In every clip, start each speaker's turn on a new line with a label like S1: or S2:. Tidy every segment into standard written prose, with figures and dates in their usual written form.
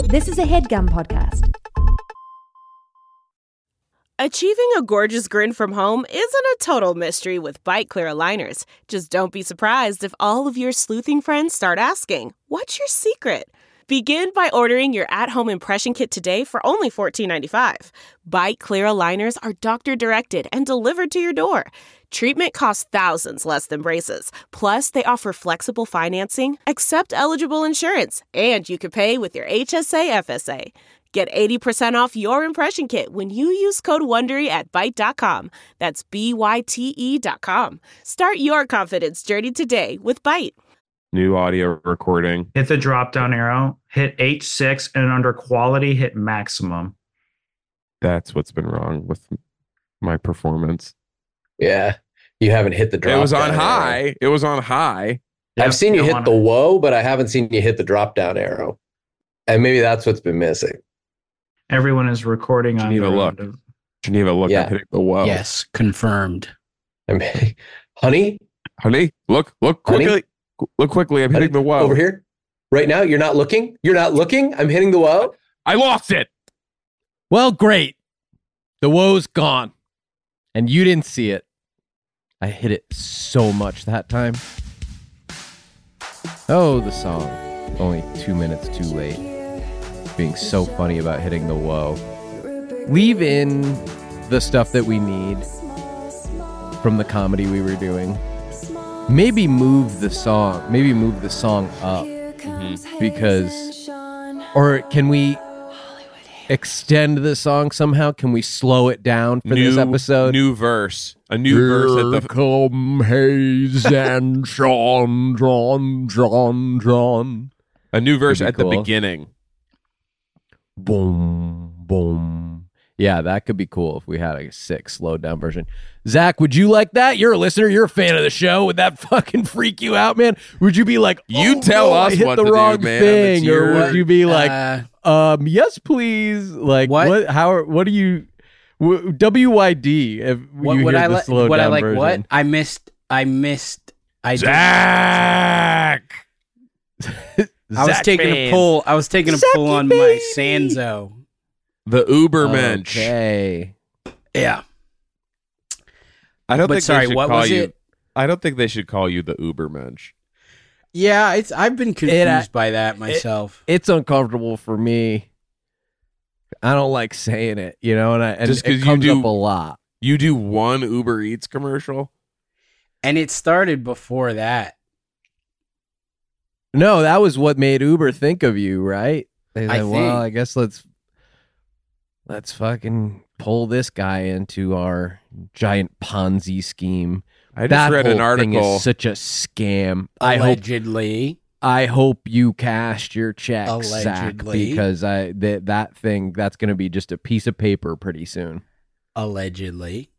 S1: This is a HeadGum podcast.
S2: Achieving a gorgeous grin from home isn't a total mystery with Byte Clear aligners. Just don't be surprised if all of your sleuthing friends start asking, "What's your secret?" Begin by ordering your at-home impression kit today for only $14.95. Byte Clear aligners are doctor-directed and delivered to your door. Treatment costs thousands less than braces. Plus, they offer flexible financing, accept eligible insurance, and you can pay with your HSA FSA. Get 80% off your impression kit when you use code WONDERY at Byte.com. That's BYTE.com. Start your confidence journey today with Byte.
S3: New audio recording.
S4: Hit the drop-down arrow, hit H6, and under quality, hit maximum.
S3: That's what's been wrong with my performance.
S5: Yeah, you haven't hit the drop.
S3: It was on
S5: down
S3: high.
S5: arrow.
S3: It was on high.
S4: Yep,
S5: I've seen you
S4: go
S5: hit
S4: on.
S5: the whoa, but I haven't seen you hit the drop-down arrow. And maybe that's what's been missing.
S4: Everyone is recording on
S3: Geneva,
S4: their
S3: look.
S4: own.
S3: Geneva, look,
S5: Yeah.
S3: I'm hitting the whoa.
S6: Yes, confirmed.
S5: I mean, honey,
S3: Look
S5: Honey?
S3: quickly. Look quickly. I'm hitting the whoa.
S5: over here. Right now, you're not looking. You're not looking. I'm hitting the whoa.
S3: I lost it.
S7: Well, great. The woe's gone. And you didn't see it. I hit it so much that time. Oh, the song. Only 2 minutes too late. Being so funny about hitting the whoa. Leave in the stuff that we need from the comedy we were doing. Maybe move the song. Maybe move the song up. Because... Or can we extend the song somehow? Can we slow it down for this episode?
S3: New verse. A new verse at the...
S7: Come Hayes and John.
S3: A new verse
S7: That'd
S3: at
S7: be
S3: the
S7: cool.
S3: beginning.
S7: Boom, boom. Yeah, that could be cool if we had a sick, slowed down version. Zach, would you like that? You're a listener. You're a fan of the show. Would that fucking freak you out, man? Would you be like,
S3: You tell
S7: I
S3: us
S7: hit
S3: what
S7: the
S3: to do,
S7: wrong
S3: man.
S7: thing,
S3: It's
S7: or
S3: your-
S7: would you be like, yes, please? Like,
S6: What?
S7: what do you? WYD? If
S6: What
S7: you
S6: would
S7: hear
S6: I
S7: the
S6: like?
S7: slowed
S6: What I
S7: down
S6: like?
S7: version.
S6: What I missed? I did-
S3: Zach!
S6: I was taking a pull. I was taking a pull on my Sanzo.
S3: The Ubermensch.
S7: Okay.
S6: Yeah.
S3: I don't
S6: But
S3: think
S6: sorry,
S3: they should
S6: what
S3: call
S6: was
S3: you.
S6: it?
S3: I don't think they should call you the Ubermensch.
S6: Yeah, I've been confused by that myself.
S7: It's uncomfortable for me. I don't like saying it, you know, and
S3: Just 'cause
S7: it
S3: you
S7: comes
S3: do-
S7: up a lot.
S3: You do one Uber Eats commercial?
S6: And it started before that.
S7: No, that was what made Uber think of you, right? They
S6: I
S7: said, well,
S6: think.
S7: I guess let's fucking pull this guy into our giant Ponzi scheme.
S3: I just
S7: That
S3: read
S7: whole
S3: an
S7: thing
S3: article.
S7: is such a scam.
S6: Allegedly.
S7: I hope you cashed your checks, Zach,
S6: Allegedly.
S7: because that thing that's going to be just a piece of paper pretty soon.
S6: Allegedly.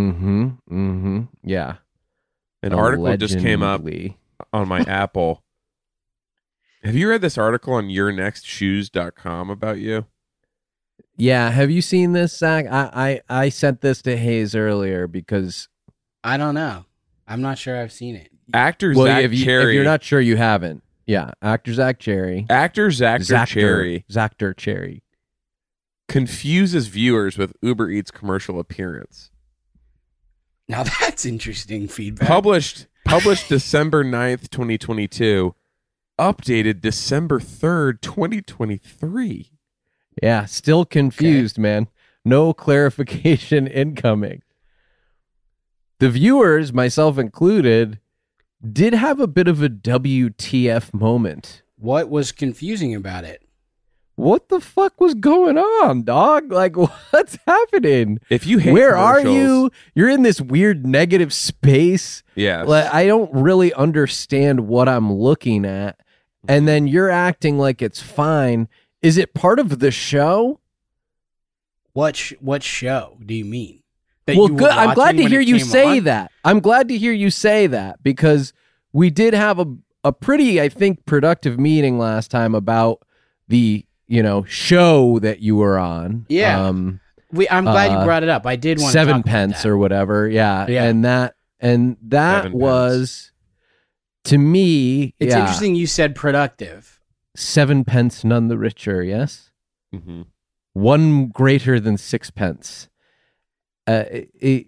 S7: Yeah.
S3: An article just came up
S7: Allegedly.
S3: on my Apple. Have you read this article on yournextshoes.com about you?
S7: Yeah, have you seen this, Zach? I sent this to Hayes earlier because
S6: I don't know. I'm not sure I've seen it.
S3: Actor
S7: well,
S3: Zach
S7: if
S3: Cherry.
S7: you're not sure, you haven't. Yeah, actor Zach Cherry.
S3: Actor Zactor Cherry
S7: Zactor Cherry.
S3: confuses viewers with Uber Eats commercial appearance.
S6: Now that's interesting feedback.
S3: Published December 9th, 2022. Updated December 3rd, 2023.
S7: Yeah, still confused, man. No clarification incoming. The viewers, myself included, did have a bit of a WTF moment.
S6: What was confusing about it?
S7: What the fuck was going on, dog? Like, what's happening?
S3: If you hate
S7: Where are
S3: commercials-
S7: you? You're in this weird negative space.
S3: Yes.
S7: Like, I don't really understand what I'm looking at. And then you're acting like it's fine. Is it part of the show?
S6: What show do you mean? That
S7: Well,
S6: you were
S7: good. I'm glad
S6: watching
S7: to
S6: when
S7: hear
S6: it
S7: you
S6: came
S7: say
S6: on?
S7: that. I'm glad to hear you say that because we did have a pretty, I think, productive meeting last time about the, show that you were on.
S6: Yeah. I'm glad you brought it up. I did want to talk
S7: Seven
S6: about
S7: Pence
S6: that.
S7: or whatever. Yeah.
S6: Yeah.
S7: And that
S3: Seven
S7: was, to me,
S6: It's
S7: yeah.
S6: interesting you said productive.
S7: 7 pence none the richer, yes?
S3: Mm-hmm.
S7: One greater than 6 pence. I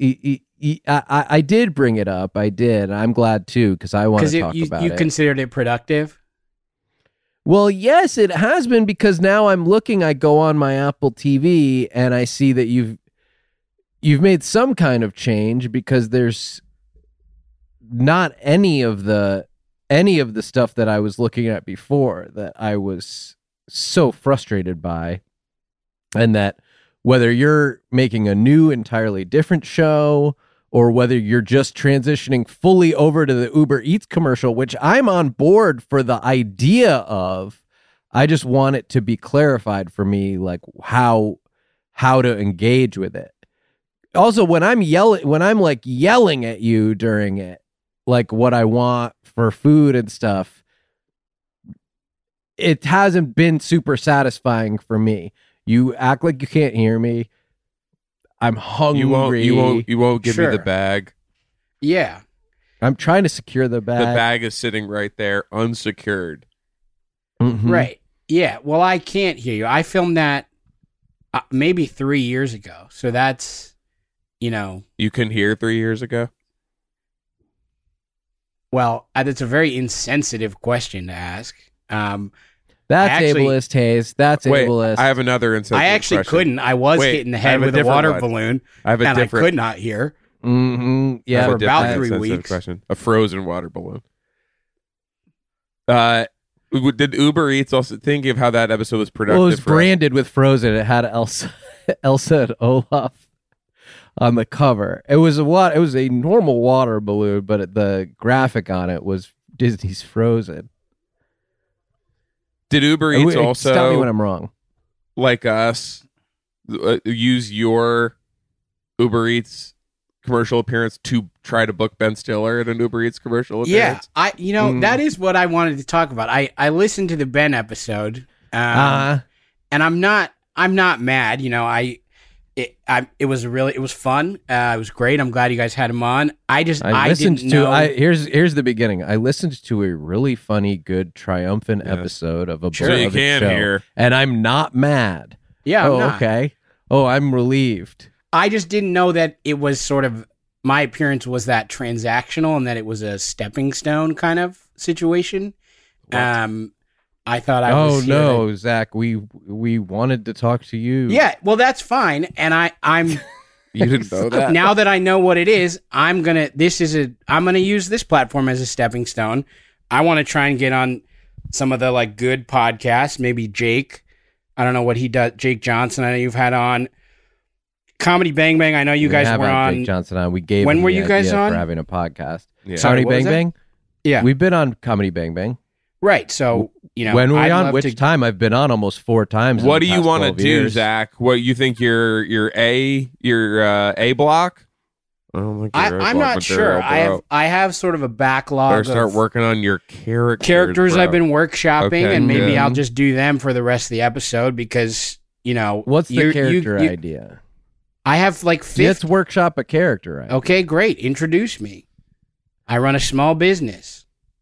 S7: did bring it up. I did. I'm glad too, because I want to talk about it.
S6: You considered it productive?
S7: Well, yes, it has been, because now I'm looking, I go on my Apple TV and I see that you've made some kind of change, because there's not any of the stuff that I was looking at before that I was so frustrated by. And that whether you're making a new, entirely different show, or whether you're just transitioning fully over to the Uber Eats commercial, which I'm on board for the idea of, I just want it to be clarified for me, like how to engage with it. Also, when I'm yelling at you during it, like what I want for food and stuff, it hasn't been super satisfying for me. You act like you can't hear me. I'm hungry.
S3: You won't give me the bag.
S6: Yeah.
S7: I'm trying to secure the bag.
S3: The bag is sitting right there, unsecured.
S7: Mm-hmm.
S6: Right. Yeah. Well, I can't hear you. I filmed that maybe 3 years ago. So that's,
S3: You couldn't hear 3 years ago?
S6: Well, that's a very insensitive question to ask.
S7: That's ableist, Hayes. That's ableist.
S3: I have another insensitive
S6: I actually
S3: question.
S6: couldn't. I was hitting the head with a water balloon,
S3: I
S6: could not hear.
S7: Mm-hmm. Yeah,
S6: for about 3 weeks.
S3: Question. A frozen water balloon. Did Uber Eats also, thinking of how that episode was productive?
S7: Well, it was branded with Frozen. It had Elsa and Olaf on the cover. It was a normal water balloon, but the graphic on it was Disney's Frozen.
S3: Did Uber Eats also,
S7: stop me when I'm wrong,
S3: like us, use your Uber Eats commercial appearance to try to book Ben Stiller at an Uber Eats commercial appearance?
S6: Yeah, that is what I wanted to talk about. I listened to the Ben episode, and I'm not mad. It was fun. It was great. I'm glad you guys had him on. Here's the beginning.
S7: I listened to a really funny, good, triumphant episode of a
S3: so you can
S7: show,
S3: hear,
S7: and I'm not mad.
S6: Yeah.
S7: Oh, okay. Oh, I'm relieved.
S6: I just didn't know that it was sort of, my appearance was that transactional and that it was a stepping stone kind of situation. I thought I was.
S7: Oh no, Zach, we wanted to talk to you.
S6: Yeah, well, that's fine, and I'm.
S3: You didn't know that.
S6: Now that I know what it is, I'm gonna use this platform as a stepping stone. I want to try and get on some of the good podcasts. Maybe Jake. I don't know what he does. Jake Johnson. I know you've had on. Comedy Bang Bang. I know you guys were on.
S7: Jake Johnson on. We gave.
S6: When
S7: him
S6: were
S7: the
S6: you guys
S7: idea
S6: on?
S7: For having a podcast.
S3: Yeah.
S7: Comedy Bang Bang.
S6: Yeah,
S7: we've been on Comedy Bang Bang.
S6: Right. So
S7: when were we on? Which time? I've been on almost 4 times.
S3: What do you want to do, Zach? What you think your A block?
S6: I'm not sure. I have sort of a backlog.
S3: Better start working on your
S6: characters.
S3: Bro.
S6: I've been workshopping, and maybe
S3: good.
S6: I'll just do them for the rest of the episode because
S7: What's the character idea?
S6: I have 50.
S7: Let's workshop a character idea.
S6: Okay, great. Introduce me. I run a small business.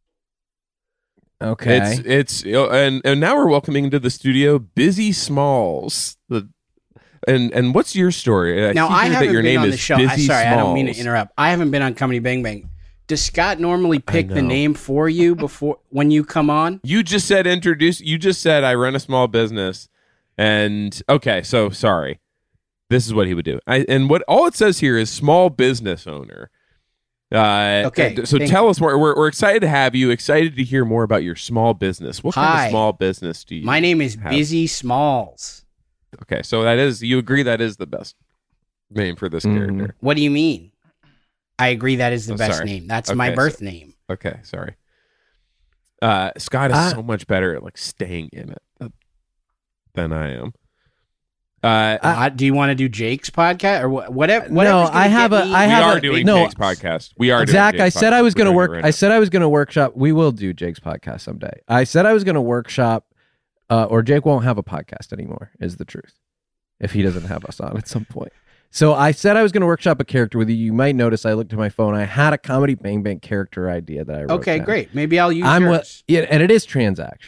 S7: Okay.
S3: It's and now we're welcoming into the studio Busy Smalls. And what's your story?
S6: I haven't been on the show.
S3: Busy
S6: Sorry,
S3: Smalls.
S6: I don't mean to interrupt. I haven't been on Comedy Bang Bang. Does Scott normally pick the name for you before when you come on?
S3: You just said introduce. You just said I run a small business, and okay, so sorry. This is what he would do. All it says here is small business owner.
S6: Okay.
S3: So tell us more. We're excited to have you. Excited to hear more about your small business. What kind of small business do you?
S6: My name is Busy Smalls.
S3: Okay, so you agree that is the best name for this character.
S6: What do you mean? I agree that is the best name. That's my birth name.
S3: Okay, sorry. Scott is so much better at staying in it than I am.
S6: Do you want to do Jake's podcast or whatever?
S7: No, I are
S3: doing Jake's podcast. We are.
S7: Zach,
S3: doing
S7: I said I was going to work.
S3: Right
S7: I said I was going to workshop. We will do Jake's podcast someday. I said I was going to workshop, or Jake won't have a podcast anymore. Is the truth, if he doesn't have us on at some point. So I said I was going to workshop a character with you. You might notice I looked at my phone. I had a Comedy Bang Bang character idea that I wrote.
S6: Okay,
S7: down.
S6: great. Maybe I'll use yours.
S7: Yeah, and it is transactional.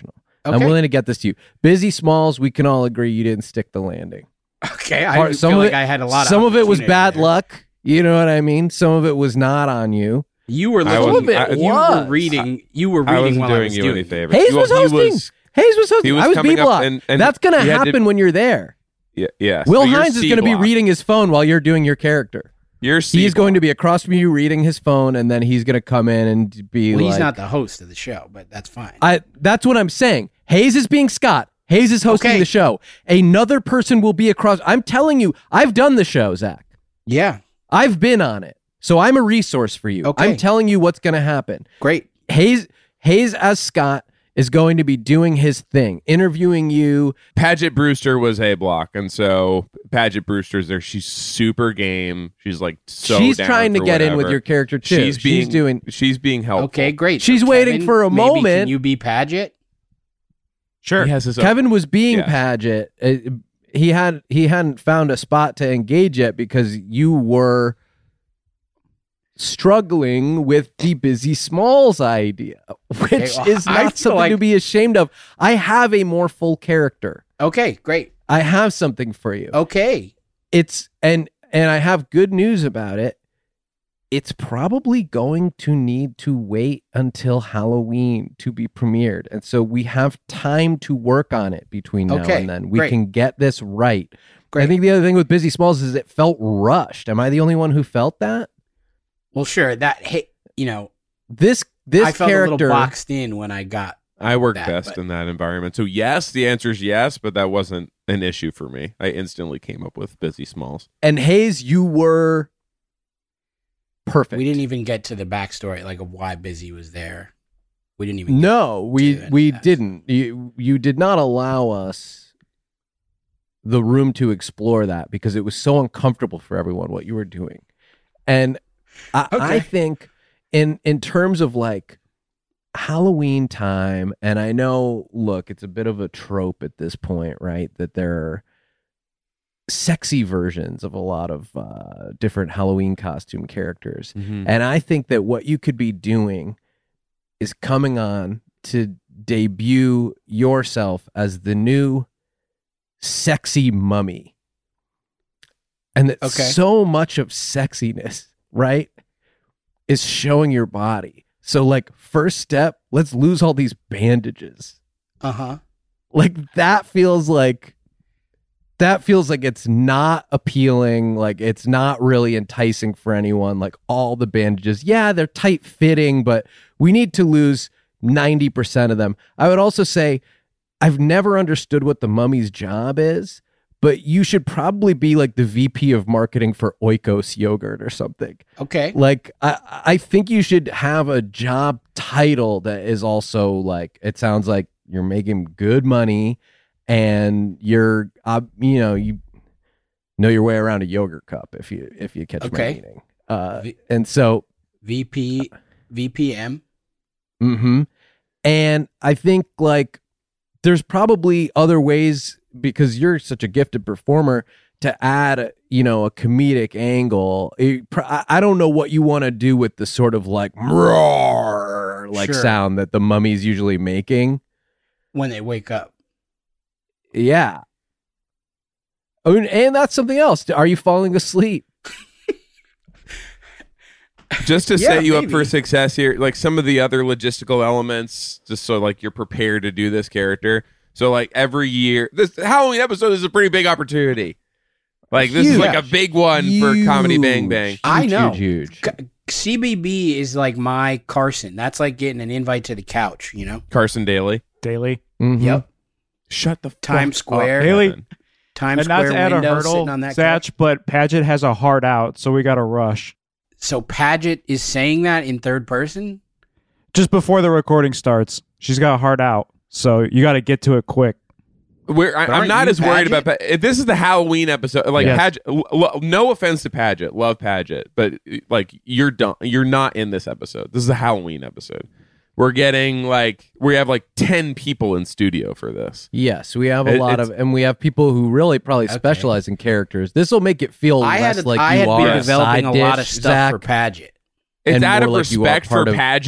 S7: I'm willing to get this to you. Busy Smalls, we can all agree you didn't stick the landing.
S6: Okay, I feel like I had a lot.
S7: Some of it was
S6: opportunity
S7: bad
S6: there.
S7: luck. You know what I mean? Some of it was not on you.
S6: You were
S3: I
S6: looking.
S3: wasn't-
S6: You
S7: was.
S6: were reading. You were
S3: I
S6: reading
S3: wasn't
S6: while
S3: doing
S6: I was
S3: you
S6: doing
S3: any
S6: it.
S3: favors.
S7: Hayes was hosting. Hayes was hosting.
S3: he was
S7: I was
S3: coming up
S7: B-block.
S3: and
S7: That's going to
S3: he had to-
S7: happen when you're there.
S3: Yeah.
S7: Will
S3: So you're
S7: Hines is going to be
S3: C-block.
S7: reading his phone while you're doing your character.
S3: You're
S7: He's going to be across from you reading his phone, and then he's going to come in and be
S6: Well,
S7: like...
S6: he's not the host of the show, but that's fine.
S7: That's what I'm saying. Hayes is being Scott. Hayes is hosting
S6: Okay.
S7: the show. Another person will be across... I'm telling you, I've done the show, Zach.
S6: Yeah,
S7: I've been on it. So I'm a resource for you.
S6: Okay.
S7: I'm telling you what's going to happen.
S6: great.
S7: Hayes as Scott is going to be doing his thing, interviewing you.
S3: Paget Brewster was A block, and so Paget Brewster's there. She's super game. She's like
S7: She's
S3: down
S7: trying to
S3: for
S7: get in with
S3: whatever.
S7: your character too.
S3: She's being helpful.
S6: Okay, great.
S7: She's
S6: So
S7: waiting
S6: Kevin,
S7: for a
S6: maybe
S7: moment.
S6: Can you be Paget?
S4: Sure.
S3: He has his own.
S7: Kevin was being
S3: Yeah.
S7: Paget. He hadn't found a spot to engage yet because you were struggling with the Busy Smalls idea, which
S6: well,
S7: is
S6: I
S7: not
S6: feel
S7: something to
S6: like-
S7: be ashamed of. I have a more full character.
S6: Okay, great.
S7: I have something for you.
S6: Okay,
S7: It's and I have good news about it. It's probably going to need to wait until Halloween to be premiered. And so we have time to work on it between now
S6: Okay,
S7: and then. We
S6: great.
S7: can get this right.
S6: Great.
S7: I think the other thing with Busy Smalls is it felt rushed. Am I the only one who felt that?
S6: well, sure. That
S7: This
S6: I felt a
S7: character
S6: little boxed in when I got.
S3: I work
S6: that,
S3: best
S6: but-
S3: in that environment. So yes, the answer is yes, but that wasn't an issue for me. I instantly came up with Busy Smalls.
S7: and Hayes, you were perfect.
S6: We didn't even get to the backstory, like of why Busy was there. We didn't even.
S7: No, we
S6: to
S7: we
S6: that.
S7: didn't. You did not allow us the room to explore that because it was so uncomfortable for everyone what you were doing. And I
S6: Okay.
S7: think in terms of like Halloween time, and I know, look, it's a bit of a trope at this point, right? That there are sexy versions of a lot of different Halloween costume characters. And I think that what you could be doing is coming on to debut yourself as the new sexy mummy. And that
S6: Okay.
S7: so much of sexiness, right, is showing your body. So, like, first step, let's lose all these bandages.
S6: Uh-huh.
S7: Like, that feels like it's not appealing. Like, it's not really enticing for anyone. Like, all the bandages, yeah, they're tight fitting, but we need to lose 90% of them. I would also say I've never understood what the mummy's job is, but you should probably be like the VP of marketing for Oikos yogurt or something.
S6: Okay.
S7: Like, I think you should have a job title that is also like, it sounds like you're making good money and you're, you know your way around a yogurt cup if you catch my
S6: Okay.
S7: meaning.
S6: V-
S7: And so,
S6: VPM.
S7: and I think like there's probably other ways because you're such a gifted performer to add, a comedic angle. I don't know what you want to do with the sort of like roar like
S6: Sure.
S7: sound that the mummy's usually making.
S6: When they wake up.
S7: Yeah. I mean, and that's something else. Are you falling asleep?
S3: Just to
S6: Yeah,
S3: set you up
S6: maybe.
S3: for success here, like some of the other logistical elements, just so like you're prepared to do this character. So like every year, this Halloween episode is a pretty big opportunity. Like this is like a big one for Comedy Bang Bang.
S6: I know.
S7: Huge.
S6: CBB is like my Carson. That's like getting an invite to the couch, you know?
S3: Carson Daly.
S4: Daily.
S7: Mhm.
S6: Yep.
S3: Shut the
S6: Times
S3: fuck up,
S6: Square.
S4: Daily.
S3: Kevin.
S6: Times
S4: And not
S6: Square
S4: to add a
S6: window
S4: hurdle,
S6: sitting on that couch.
S4: Satch, but Paget has a heart out, so we got to rush.
S6: So Paget is saying that in third person?
S4: Just before the recording starts, she's got a heart out, so you got to get to it quick.
S3: I'm
S6: Aren't
S3: not
S6: you
S3: as worried
S6: Paget?
S3: about this is the Halloween episode. Like
S4: Yes.
S3: Paget, no offense to Paget, love Paget, but like you're done. You're not in this episode. This is a Halloween episode. We have like 10 people in studio for this.
S7: Yes, we have a lot
S3: It's-
S7: of, and we have people who really probably
S6: Okay.
S7: specialize in characters. This will make it feel
S6: I
S7: less
S6: had
S7: like
S6: I
S7: you
S6: had
S7: are
S6: been
S7: a
S6: developing
S7: side
S6: a lot of
S7: dish,
S6: stuff
S7: Zach.
S6: for Paget.
S3: It's
S7: And
S3: out
S7: more
S3: of
S7: like you are
S3: respect for
S7: part of-
S3: Paget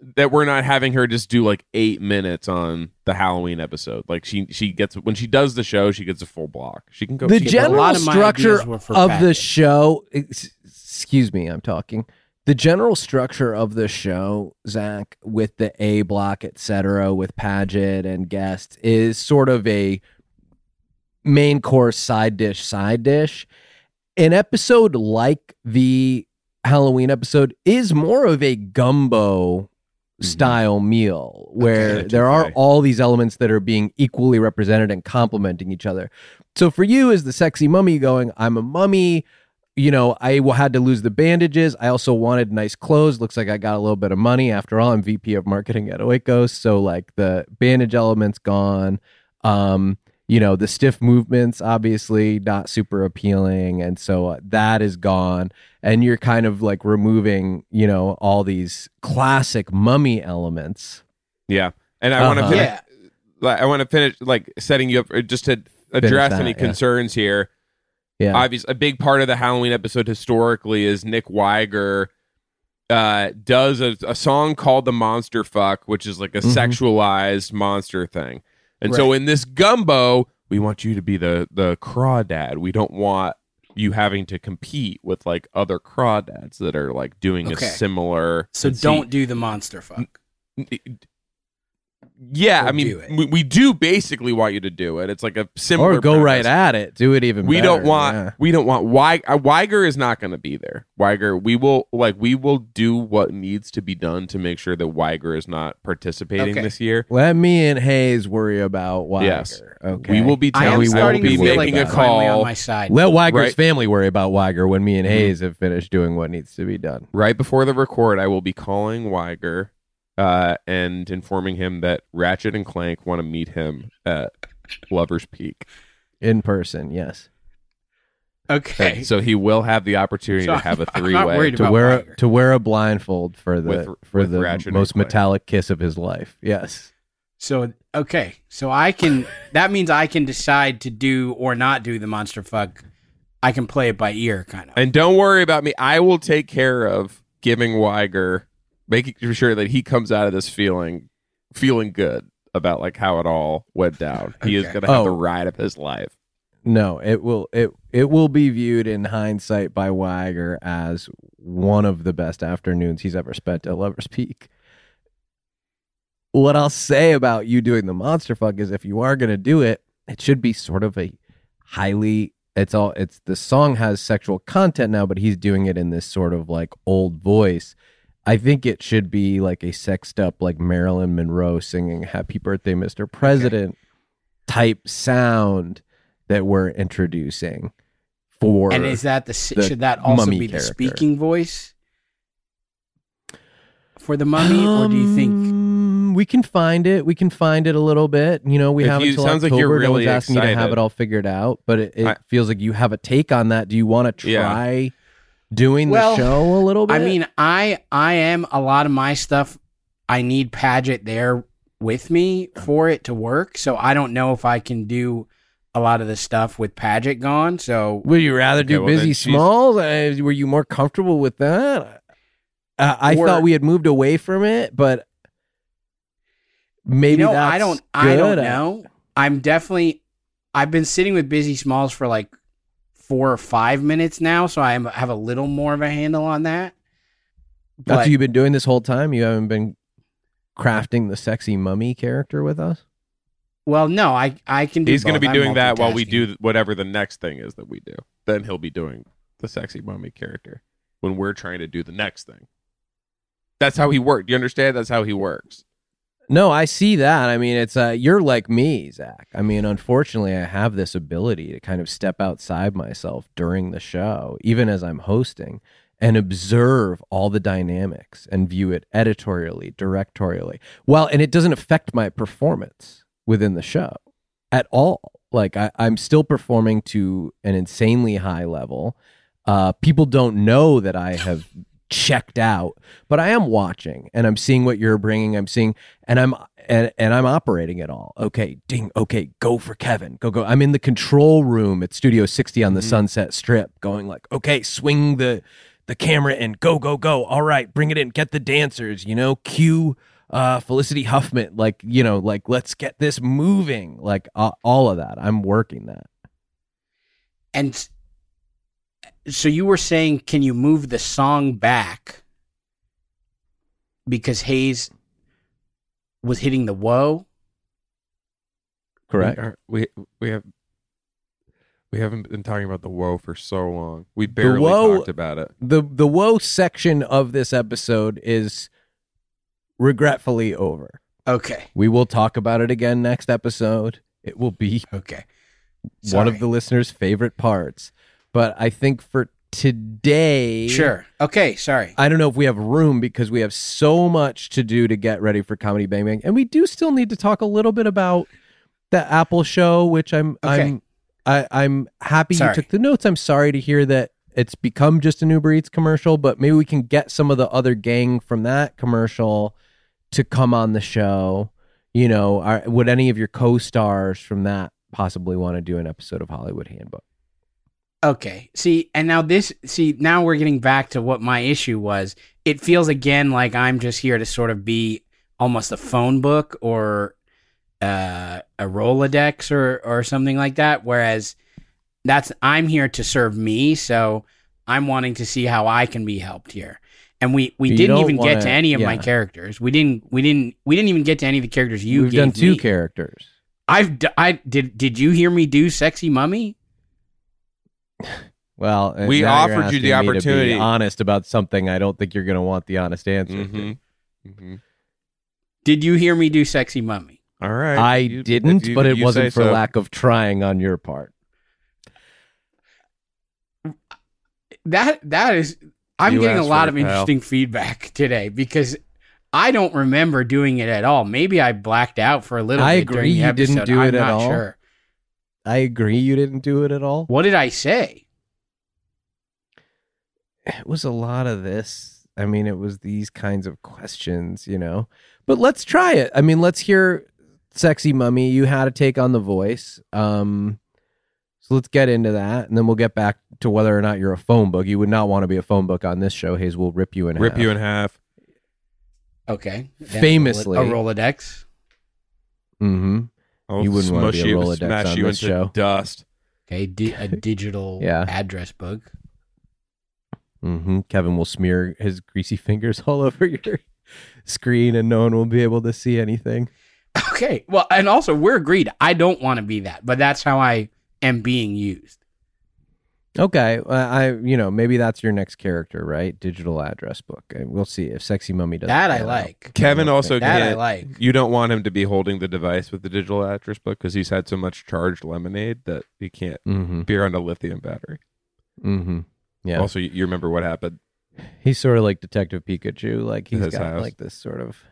S3: that we're not having her just do like 8 minutes on the Halloween episode. Like she gets, when she does the show, she gets a full block. She can go.
S7: The
S3: she can
S7: general
S6: a lot of my
S7: structure
S6: ideas were for
S7: of the
S6: Patrick.
S7: show. Excuse me, I'm talking. The general structure of the show, Zach, with the A block, etc., with Paget and guests, is sort of a main course, side dish. An episode like the Halloween episode is more of a gumbo style meal where
S3: Okay,
S7: there are
S3: okay.
S7: all these elements that are being equally represented and complementing each other. So for you as the sexy mummy going, I'm a mummy, you know, I had to lose the bandages. I also wanted nice clothes. Looks like I got a little bit of money. After all, I'm VP of marketing at Oikos. So like the bandage element's gone. You know, the stiff movements, obviously not super appealing. And so that is gone. And you're kind of like removing, you know, all these classic mummy elements.
S3: Yeah, and I want to
S7: Uh-huh.
S3: finish. I want to finish like setting you up just to address
S7: that,
S3: any
S7: yeah.
S3: concerns here.
S7: Yeah.
S3: Obviously, a big part of the Halloween episode historically is Nick Weiger does a song called "The Monster Fuck," which is like a sexualized monster thing. And so in this gumbo, we want you to be the crawdad. We don't want you having to compete with like other crawdads that are like doing
S6: Okay.
S3: a similar.
S6: So
S3: conceit.
S6: don't do the monster fuck.
S3: Yeah,
S6: Or
S3: I mean,
S6: do it.
S3: we do basically want you to do it. It's like a similar.
S7: Or go
S3: premise.
S7: right at it. Do it even
S3: We
S7: better.
S3: don't want.
S7: Yeah.
S3: We don't want. Weiger is not going to be there. Weiger, we will do what needs to be done to make sure that Weiger is not participating
S6: Okay.
S3: this year.
S7: Let me and Hayes worry about Weiger.
S3: Yes.
S7: Okay.
S3: We will be
S6: I am
S3: telling. I will
S6: starting to
S3: be
S6: feel like
S3: making
S6: you're
S3: a
S6: finally on
S3: call
S6: my side.
S7: Let Weiger's
S3: Right.
S7: family worry about Weiger when me and Hayes have finished doing what needs to be done.
S3: right before the record. I will be calling Weiger and informing him that Ratchet and Clank want to meet him at Lover's Peak.
S7: In person, yes.
S6: Okay.
S3: So he will have the opportunity
S6: So
S3: to have a
S6: I'm not
S3: three-way.
S6: worried
S7: To
S6: about
S7: wear
S6: Weiger.
S7: to wear a blindfold for
S3: With
S7: the
S3: Ratchet and
S7: most
S3: Clank.
S7: metallic kiss of his life. Yes.
S6: So okay, so I can. That means I can decide to do or not do the monster fuck. I can play it by ear, kind of.
S3: And don't worry about me. I will take care of giving Weiger, making sure that he comes out of this feeling good about like how it all went down. He is
S6: Okay.
S3: going to have
S7: Oh.
S3: the ride of his life.
S7: No, it will be viewed in hindsight by Weiger as one of the best afternoons he's ever spent at Lover's Peak. What I'll say about you doing the monster fuck is if you are going to do it, it should be sort of a highly the song has sexual content now, but he's doing it in this sort of like old voice. I think it should be like a sexed up like Marilyn Monroe singing Happy Birthday, Mr. President type sound that we're introducing for
S6: And is that
S7: the
S6: should that also
S7: mummy
S6: be the
S7: character.
S6: speaking voice for the mummy, or do you think?
S7: we can find it? We can find it a little bit. You know, we
S3: If
S7: have
S3: you-
S7: until
S3: sounds like
S7: October.
S3: you're
S7: No one's
S3: really
S7: asking you to have
S3: excited.
S7: it all figured out, but it
S3: I-
S7: feels like you have a take on that. Do you want to
S3: Yeah.
S7: try doing
S6: Well,
S7: the show a little bit?
S6: I mean, I am a lot of my stuff. I need Paget there with me for it to work, so I don't know if I can do a lot of the stuff with Paget gone. So
S7: would you rather do
S3: well, then
S7: Busy
S3: she's-
S7: Smalls? Were you more comfortable with that? I
S6: Or-
S7: thought we had moved away from it, but maybe that's
S6: I don't
S7: good.
S6: know. I've been sitting with Busy Smalls for like 4 or 5 minutes now, so I have a little more of a handle on that.
S7: That's what
S6: But
S7: you've been doing this whole time? You haven't been crafting the sexy mummy character with us?
S6: well, no, I can do.
S3: He's going to
S6: both.
S3: be
S6: I'm
S3: doing that while we
S6: multitasking.
S3: do whatever the next thing is that we do. Then he'll be doing the sexy mummy character when we're trying to do the next thing. That's how he works. Do you understand? That's how he works.
S7: No, I see that. I mean, it's you're like me, Zach. I mean, unfortunately, I have this ability to kind of step outside myself during the show, even as I'm hosting, and observe all the dynamics and view it editorially, directorially. Well, and it doesn't affect my performance within the show at all. Like I'm still performing to an insanely high level. People don't know that I have checked out, but I am watching and I'm seeing what you're bringing. I'm seeing, and I'm operating it all. Okay, ding. Okay, go for Kevin. Go. I'm in the control room at Studio 60 on the Sunset Strip, going like, okay, swing the the camera in, go, go, go. All right, bring it in, get the dancers, cue Felicity Huffman, let's get this moving, all of that. I'm working that.
S6: And so you were saying, can you move the song back because Hayes was hitting the whoa?
S7: Correct.
S3: We haven't been talking about the woe for so long. We barely talked about it.
S7: The woe section of this episode is regretfully over.
S6: Okay.
S7: We will talk about it again next episode. It will be
S6: okay.
S7: One of the listeners' favorite parts. But I think for today...
S6: Sure. Okay, sorry.
S7: I don't know if we have room because we have so much to do to get ready for Comedy Bang Bang. And we do still need to talk a little bit about the Apple show, which I'm happy you took the notes. I'm sorry to hear that it's become just an Uber Eats commercial, but maybe we can get some of the other gang from that commercial to come on the show. Would any of your co-stars from that possibly want to do an episode of Hollywood Handbook?
S6: Okay. Now we're getting back to what my issue was. It feels again like I'm just here to sort of be almost a phone book or a Rolodex or something like that. Whereas I'm here to serve me. So I'm wanting to see how I can be helped here. And we didn't even get to any of my characters. We didn't even get to any of the characters you gave me.
S7: We've done 2 characters.
S6: Did you hear me do Sexy Mummy?
S7: Well,
S3: we offered you the opportunity
S7: to be honest about something. I don't think you're going to want the honest answer.
S3: Mm-hmm. Mm-hmm.
S6: Did you hear me do Sexy Mummy?
S3: All right.
S7: I didn't, but it wasn't for lack of trying on your part.
S6: That is... I'm getting a lot of interesting feedback today because I don't remember doing it at all. Maybe I blacked out for a little bit.
S7: I agree
S6: during the episode.
S7: You didn't do it at all.
S6: I'm not sure.
S7: I agree you didn't do it at all.
S6: What did I say?
S7: It was a lot of this. I mean, it was these kinds of questions, But let's try it. I mean, let's hear Sexy Mummy. You had to take on the voice. So let's get into that, and then we'll get back to whether or not you're a phone book. You would not want to be a phone book on this show. Hayes will rip you in half.
S6: Okay.
S7: Famously.
S6: A Rolodex.
S7: Mm-hmm. You wouldn't want to be a Rolodex
S3: smash
S7: on
S3: you
S7: this
S3: into
S7: show.
S3: Dust.
S6: Okay, a digital address book.
S7: Mm-hmm. Kevin will smear his greasy fingers all over your screen, and no one will be able to see anything.
S6: Okay. Well, and also, we're agreed. I don't want to be that, but that's how I am being used.
S7: Okay, maybe that's your next character, right? Digital address book. And we'll see if Sexy Mummy does
S6: that. I like.
S3: Kevin also
S6: that. I like.
S3: You don't want him to be holding the device with the digital address book because he's had so much charged lemonade that he can't be around a lithium battery.
S7: Mm-hmm. Yeah.
S3: Also, you remember what happened?
S7: He's sort of like Detective Pikachu. Like he's got
S3: house.
S7: like this sort of.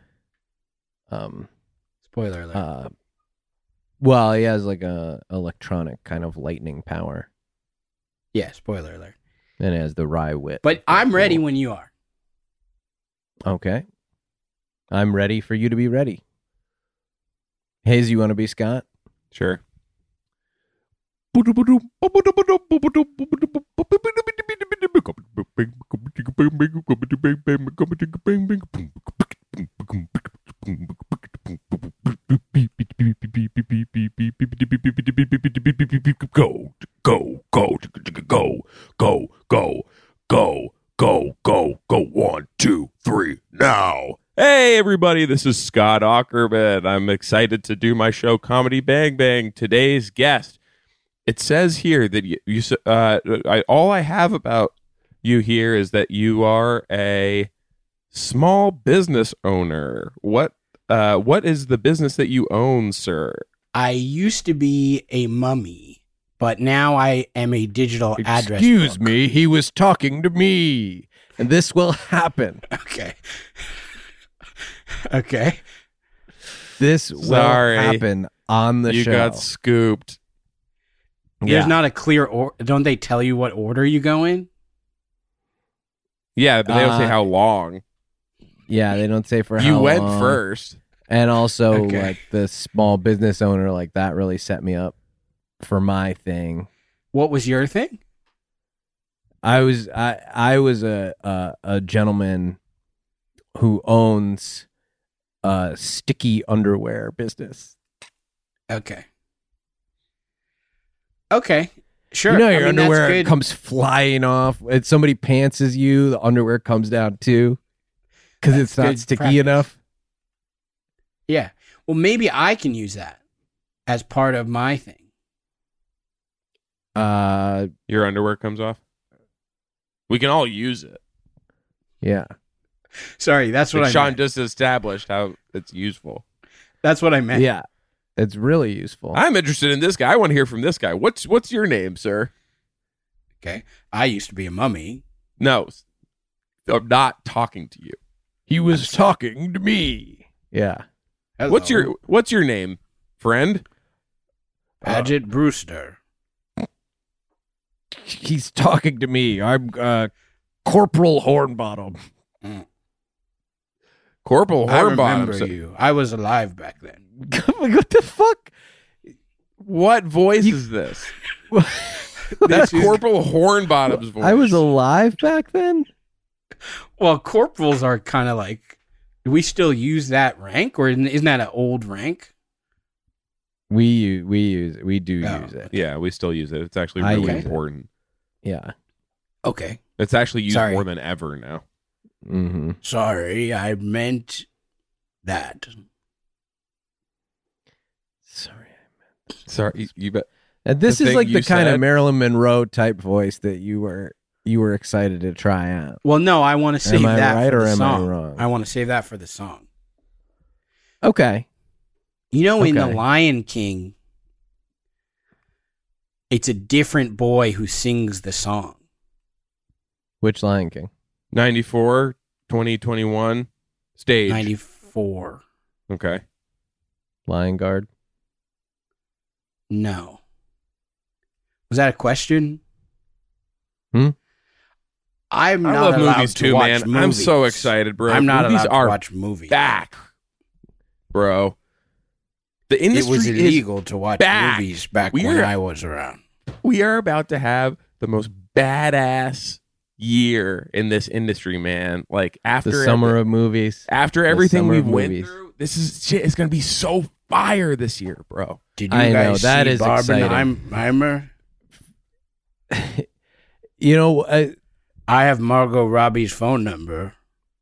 S6: Spoiler alert.
S7: Well, he has like a electronic kind of lightning power.
S6: Yeah, spoiler alert.
S7: And it has the wry wit.
S6: But I'm ready when you are.
S7: Okay. I'm ready for you to be ready. Hayes, you want to be Scott?
S3: Sure. Go. 1, 2, 3, now. Hey, everybody, this is Scott Aukerman. I'm excited to do my show, Comedy Bang Bang. Today's guest, it says here that all I have about you here is that you are a small business owner. What is the business that you own, sir?
S6: I used to be a mummy, but now I am a digital address
S7: Excuse
S6: book.
S7: me, he was talking to me, and this will happen.
S6: Okay. Okay.
S7: This will happen on the show.
S3: You got scooped.
S6: There's not a clear order. Don't they tell you what order you go in?
S3: Yeah, but they don't say how long.
S7: Yeah, they don't say for how long.
S3: You went first.
S7: And also, like, the small business owner, like, that really set me up for my thing.
S6: What was your thing?
S7: I was a gentleman who owns a sticky underwear business.
S6: Okay. Sure.
S7: You know, your
S6: that's
S7: underwear
S6: good.
S7: comes flying off. And somebody pantses you, the underwear comes down too. Because it's not
S6: good
S7: sticky
S6: practice.
S7: enough.
S6: Yeah. Well, maybe I can use that as part of my thing.
S3: Your underwear comes off. We can all use it.
S7: Yeah.
S6: Sorry, that's what I
S3: Sean
S6: meant.
S3: just established how it's useful.
S6: That's what I meant.
S7: Yeah. It's really useful.
S3: I'm interested in this guy. I want to hear from this guy. What's your name, sir?
S6: Okay. I used to be a mummy.
S3: No, I'm not talking to you.
S7: He was talking to me. Yeah.
S6: Hello.
S3: What's your name, friend?
S6: Paget Brewster.
S7: He's talking to me. I'm Corporal Hornbottom.
S3: Corporal
S6: I
S3: Hornbottom.
S6: remember you. I was alive back then.
S7: What the fuck?
S3: What voice is this? That's Corporal Hornbottom's voice.
S7: I was alive back then?
S6: Well, corporals are kind of like, do we still use that rank, or isn't that an old rank?
S7: We do use it.
S3: Yeah, we still use it. It's actually
S7: I
S3: really
S7: use it.
S3: important.
S7: Yeah.
S6: Okay.
S3: It's actually used
S6: Sorry.
S3: more than ever now.
S7: Mm-hmm.
S6: Sorry, I meant that.
S3: Sorry, you bet.
S7: And this
S3: The
S7: is
S3: thing
S7: like
S3: you
S7: the kind of
S3: said?
S7: Marilyn Monroe type voice that you were excited to try out.
S6: Well, no, I want to save
S7: I
S6: that
S7: right
S6: for
S7: or
S6: the
S7: am I
S6: song.
S7: wrong?
S6: I want to save that for the song.
S7: Okay.
S6: You know, in The
S7: Okay.
S6: Lion King, it's a different boy who sings the song.
S7: Which Lion King?
S3: 94, 2021, stage.
S6: 94.
S3: Okay.
S7: Lion Guard.
S6: No. Was that a question?
S7: Hmm?
S6: I'm
S3: I
S6: not
S3: love
S6: allowed
S3: movies
S6: to
S3: too,
S6: watch
S3: man.
S6: movies.
S3: I'm so excited, bro.
S6: I'm not
S3: movies
S6: allowed
S3: are
S6: to watch movies.
S3: back, bro. The
S6: It
S3: industry
S6: was
S3: is
S6: illegal to watch
S3: back.
S6: movies back
S3: We
S6: when
S3: are-
S6: I was around.
S3: We are about to have the most badass year in this industry, man. Like after
S7: The summer of movies.
S3: after
S7: the
S3: everything
S7: summer
S3: we've
S7: of
S3: went
S7: movies.
S3: through, this is shit. It's gonna be so fire this year, bro.
S6: Did you
S7: I know,
S6: guys
S7: that
S6: see
S7: is exciting.
S6: Barbenheimer?
S7: You know,
S6: I have Margot Robbie's phone number.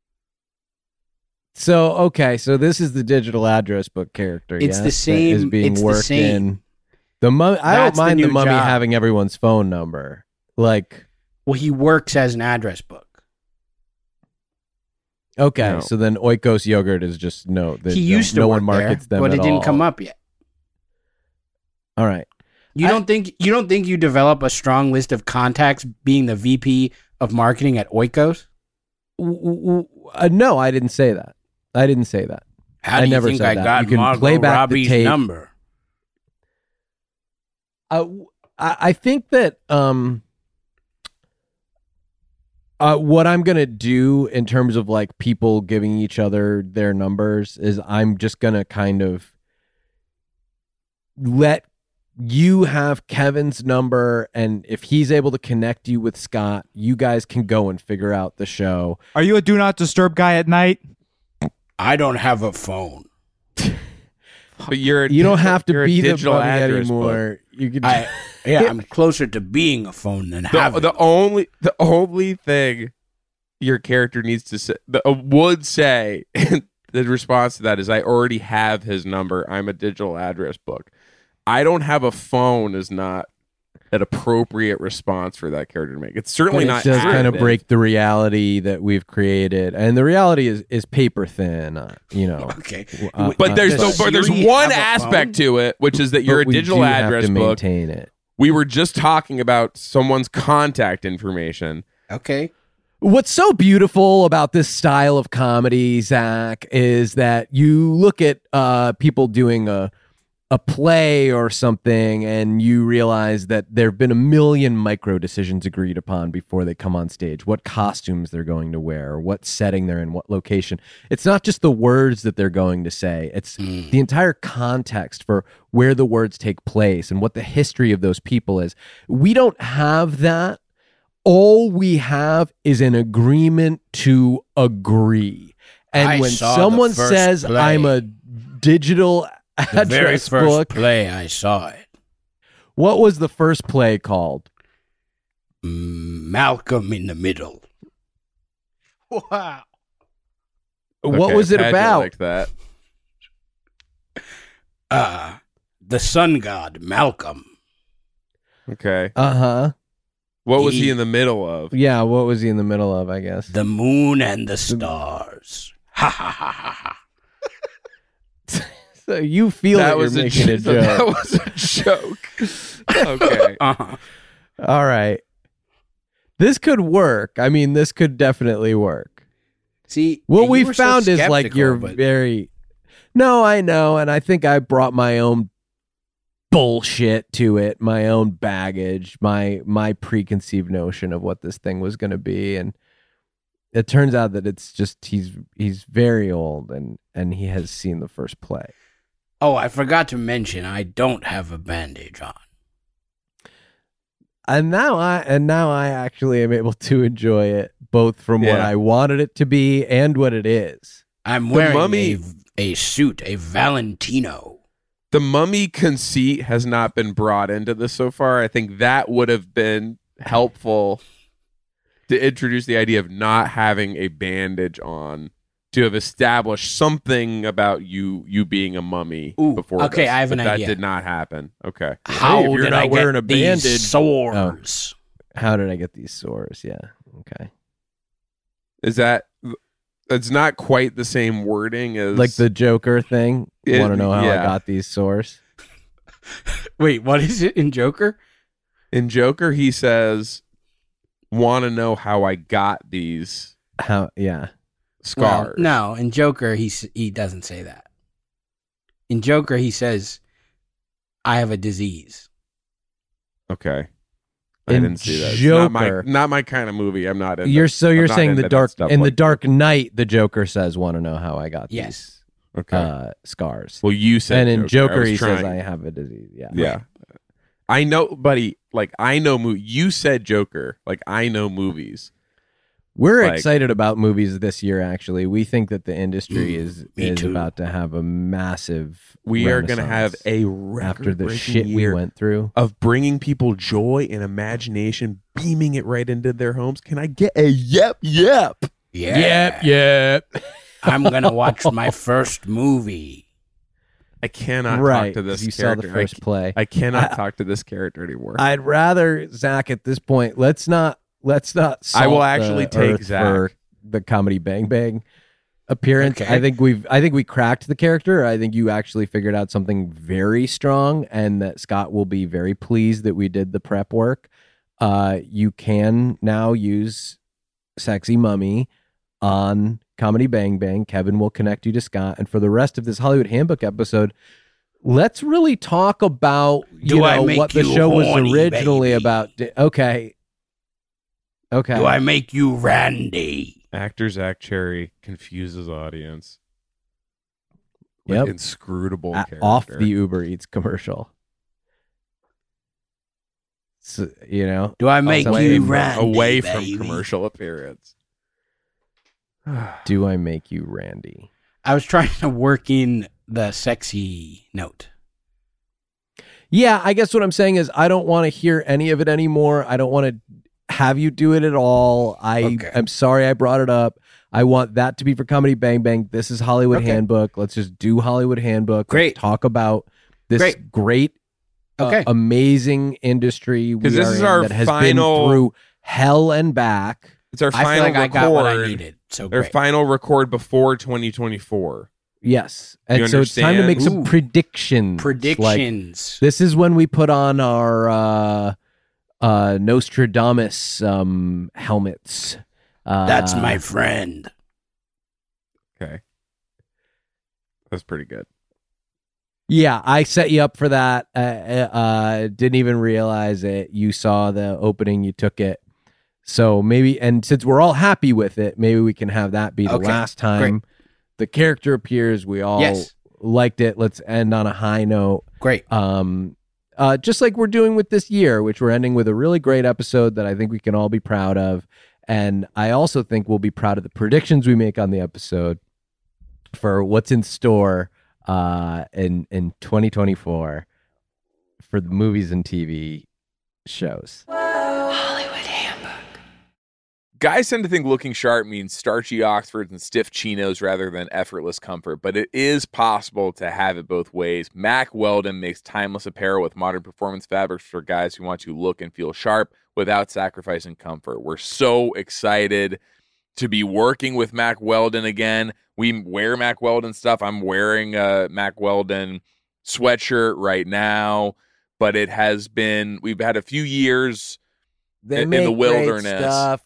S7: so this is the digital address book character.
S6: It's
S7: yes,
S6: the
S7: that
S6: same-
S7: is being
S6: it's the
S7: worked
S6: same.
S7: in. The mummy. I don't
S6: That's the
S7: mind the
S6: new
S7: mummy
S6: job.
S7: having everyone's phone number. Like,
S6: Well, he works as an address book.
S7: okay,
S3: No.
S7: so then Oikos yogurt is just no.
S6: He used to
S7: no
S6: work
S7: one markets
S6: there,
S7: them
S6: but
S7: at
S6: it didn't
S7: all.
S6: come up yet.
S7: All right.
S6: You don't think you develop a strong list of contacts being the VP of marketing at Oikos?
S7: No, I didn't say that. I didn't say that.
S6: How
S7: I
S6: do you
S7: never
S6: think
S7: said
S6: I
S7: that.
S6: got
S7: You can
S6: Margot
S7: play back the
S6: Robbie's
S7: tape.
S6: number?
S7: I think that what I'm gonna do in terms of like people giving each other their numbers is I'm just gonna kind of let you have Kevin's number, and if he's able to connect you with Scott, you guys can go and figure out the show.
S4: Are you a do not disturb guy at night?
S6: I don't have a phone.
S3: But you
S7: don't have to
S3: you're a
S7: be the
S3: digital
S7: mummy
S3: address
S7: anymore. You can.
S6: I'm closer to being a phone than having.
S3: The only thing your character needs to say, would say, the response to that is, I already have his number. I'm a digital address book. I don't have a phone is not an appropriate response for that character to make. It's certainly
S7: It
S3: not.
S7: does kind of
S3: additive.
S7: break the reality that we've created, and the reality is paper thin.
S6: Okay.
S3: But there's
S6: Does
S3: there's
S6: Siri
S3: one
S6: have a
S3: aspect
S6: phone?
S3: to it, which is that you're a
S7: but we
S3: digital
S7: do
S3: address
S7: have to
S3: book.
S7: maintain it.
S3: We were just talking about someone's contact information.
S6: Okay.
S7: What's so beautiful about this style of comedy, Zach, is that you look at people doing a play or something, and you realize that there have been a million micro decisions agreed upon before they come on stage. What costumes they're going to wear, what setting they're in, what location. It's not just the words that they're going to say. It's the entire context for where the words take place and what the history of those people is. We don't have that all we have is an agreement to agree. And
S6: I
S7: when
S6: saw
S7: someone
S6: the first
S7: says
S6: play.
S7: I'm a digital
S6: The very
S7: address
S6: first
S7: book,
S6: play, I saw it.
S7: what was the first play called?
S6: Malcolm in the Middle.
S4: Wow.
S7: What
S3: Okay,
S7: was it
S3: Padgett
S7: about?
S3: liked that.
S6: The sun god, Malcolm.
S3: Okay.
S7: Uh-huh.
S3: What was he
S6: He-
S3: in the middle of?
S7: Yeah, what was he in the middle of, I guess?
S6: The moon and the stars. Ha ha ha ha ha.
S7: So you feel that you're making a joke.
S3: That was a joke. Okay.
S6: Uh-huh.
S7: All right. This could work. I mean, this could definitely work.
S6: See,
S7: What
S6: you
S7: we
S6: were so
S7: found is like
S6: skeptical,
S7: you're
S6: but-
S7: very. No, I know, and I think I brought my own bullshit to it, my own baggage, my preconceived notion of what this thing was going to be, and it turns out that it's just he's very old and he has seen the first play.
S6: Oh, I forgot to mention, I don't have a bandage on.
S7: And now I actually am able to enjoy it both from what
S3: Yeah.
S7: I wanted it to be and what it is.
S6: I'm
S3: The
S6: wearing
S3: mummy-
S6: a suit, a Valentino.
S3: The mummy conceit has not been brought into this so far. I think that would have been helpful to introduce the idea of not having a bandage on, to have established something about you being a mummy
S6: Ooh,
S3: before
S6: okay,
S3: this,
S6: I have
S3: but
S6: an
S3: that
S6: idea.
S3: did not happen. Okay.
S6: How
S7: if you're
S6: did
S7: not
S6: I
S7: wearing
S6: get
S7: a bandage-
S6: these sores?
S7: How did I get these sores? Yeah. Okay.
S3: Is that it's not quite the same wording as
S7: Like the Joker thing.
S3: It-
S7: Want to know how
S3: yeah.
S7: I got these sores?
S6: Wait, what is it in Joker?
S3: in Joker he says, "Want to know how I got these
S7: How? Yeah.
S3: scars?"
S6: Well, no, in Joker he doesn't say that. In Joker he says, "I have a disease."
S3: Okay. I
S7: In
S3: didn't see that. It's
S7: Joker-
S3: not my kind of movie. I'm not into.
S7: You're
S3: I'm not
S7: saying
S3: into
S7: the
S3: that
S7: dark
S3: stuff
S7: in the
S3: like
S7: Dark Knight, the Joker says, "Want to know how I got
S6: Yes.
S7: these
S3: Okay.
S7: scars?"
S3: Well, you said
S7: And in
S3: Joker,
S7: Joker,
S3: I
S7: he
S3: was
S7: says,
S3: trying-
S7: "I have a disease." Yeah.
S3: Yeah. I know, buddy. Like I know. You said Joker. Like I know movies.
S7: We're
S3: Like-
S7: excited about movies this year. Actually, we think that the industry
S6: me
S7: is
S6: too.
S7: about to have a massive.
S3: We are going to have
S7: renaissance
S3: a
S7: after the
S3: record-breaking
S7: shit we
S3: year
S7: went through.
S3: of bringing people joy and imagination, beaming it right into their homes. Can I get a yep?
S6: Yeah.
S7: Yep.
S6: I'm going to watch my first movie.
S3: I cannot
S7: Right.
S3: talk to this
S7: You saw
S3: character.
S7: the first play.
S3: I cannot talk to this character anymore.
S7: I'd rather Zach at this point. Let's not.
S3: I will
S7: salt
S3: actually
S7: the
S3: take
S7: earth
S3: Zach.
S7: for the Comedy Bang Bang appearance.
S6: Okay.
S7: I think we cracked the character. I think you actually figured out something very strong, and that Scott will be very pleased that we did the prep work. You can now use Sexy Mummy on Comedy Bang Bang. Kevin will connect you to Scott, and for the rest of this Hollywood Handbook episode, let's really talk about
S6: Do I make
S7: what the
S6: you
S7: show was
S6: horny,
S7: originally
S6: baby?
S7: about. Okay.
S6: Do I make you Randy?
S3: Actor Zach Cherry confuses audience. With
S7: Yep.
S3: inscrutable character.
S7: Off the Uber Eats commercial. So,
S6: Do I make
S3: away
S6: you
S3: from,
S6: Randy?
S3: away from
S6: baby?
S3: commercial appearance.
S7: do I make you Randy?
S6: I was trying to work in the sexy note.
S7: Yeah, I guess what I'm saying is I don't want to hear any of it anymore. I don't want to have you do it at all.
S6: Okay.
S7: I'm sorry I brought it up. I want that to be for Comedy Bang Bang. This is Hollywood
S6: Okay.
S7: Handbook. Let's just do Hollywood Handbook.
S6: Great.
S7: Let's talk about this great
S6: Okay.
S7: amazing industry we
S3: 'Cause this
S7: are
S3: is
S7: in
S3: our
S7: that has
S3: final-
S7: been through hell and back.
S3: It's our
S6: I
S3: final
S6: feel like I
S3: record.
S6: got what I needed. So
S3: Our
S6: great.
S3: final record before 2024.
S7: Yes. And
S3: You
S7: so it's time to
S3: understand?
S7: make some
S6: Ooh.
S7: predictions. Like,
S6: Predictions.
S7: this is when we put on our Nostradamus helmets.
S6: That's my friend.
S3: Okay. That's pretty good.
S7: Yeah, I set you up for that. Didn't even realize it. You saw the opening, you took it. So maybe, and since we're all happy with it, maybe we can have that be the
S6: Okay,
S7: last time
S6: great.
S7: the character appears. We all
S6: Yes.
S7: liked it. Let's end on a high note.
S6: Great.
S7: just like we're doing with this year, which we're ending with a really great episode that I think we can all be proud of. And I also think we'll be proud of the predictions we make on the episode for what's in store in 2024 for the movies and TV shows.
S3: Guys tend to think looking sharp means starchy Oxfords and stiff chinos rather than effortless comfort, but it is possible to have it both ways. Mack Weldon makes timeless apparel with modern performance fabrics for guys who want to look and feel sharp without sacrificing comfort. We're so excited to be working with Mack Weldon again. We wear Mack Weldon stuff. I'm wearing a Mack Weldon sweatshirt right now, but we've had a few years
S7: They
S3: in
S7: make
S3: the wilderness.
S7: great stuff.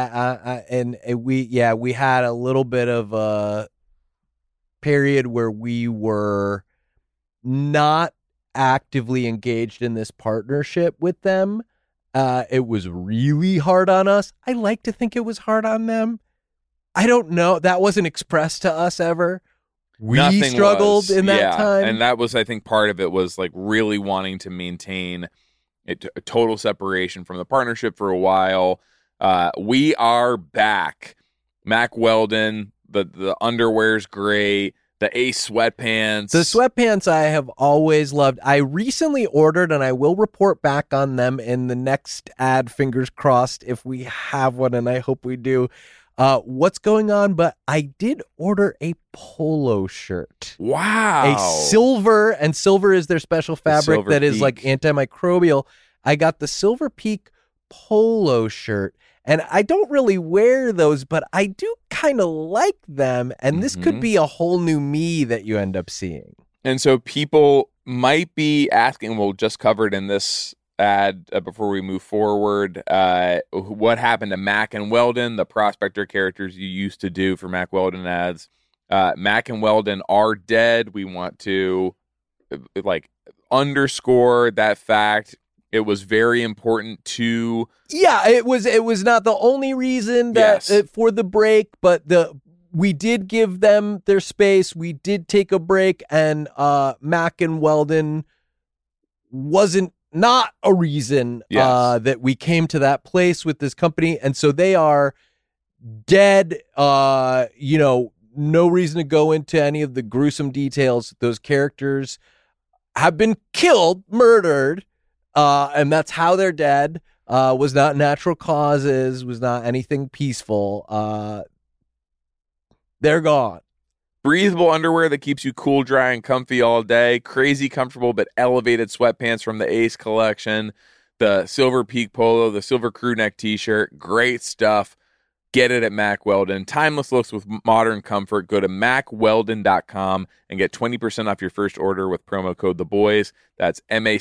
S7: We had a little bit of a period where we were not actively engaged in this partnership with them. It was really hard on us. I like to think it was hard on them. I don't know. That wasn't expressed to us ever. We
S3: Nothing
S7: struggled
S3: was.
S7: in that time.
S3: And that was, I think, part of it was like really wanting to maintain a total separation from the partnership for a while. We are back. Mack Weldon, the underwear's great. The Ace sweatpants.
S7: The sweatpants I have always loved. I recently ordered, and I will report back on them in the next ad, fingers crossed, if we have one, and I hope we do. What's going on? But I did order a polo shirt.
S3: Wow.
S7: A silver, and silver is their special fabric that is like antimicrobial. I got the Silver Peak polo shirt. And I don't really wear those, but I do kind of like them. And this could be a whole new me that you end up seeing.
S3: And so people might be asking, we'll just cover it in this ad before we move forward, what happened to Mack and Weldon, the prospector characters you used to do for Mack Weldon ads. Mack and Weldon are dead. We want to underscore that fact. It was very important to...
S7: Yeah, it was not the only reason that for the break, but we did give them their space. We did take a break, and Mack and Weldon wasn't not a reason that we came to that place with this company, and so they are dead. No reason to go into any of the gruesome details. Those characters have been killed, murdered. And that's how they're dead. Was not natural causes, was not anything peaceful. They're gone.
S3: Breathable underwear that keeps you cool, dry, and comfy all day. Crazy comfortable but elevated sweatpants from the Ace collection. The Silver Peak polo, the Silver Crew Neck t-shirt. Great stuff. Get it at Mack Weldon. Timeless looks with modern comfort. Go to MackWeldon.com and get 20% off your first order with promo code THEBOYS. That's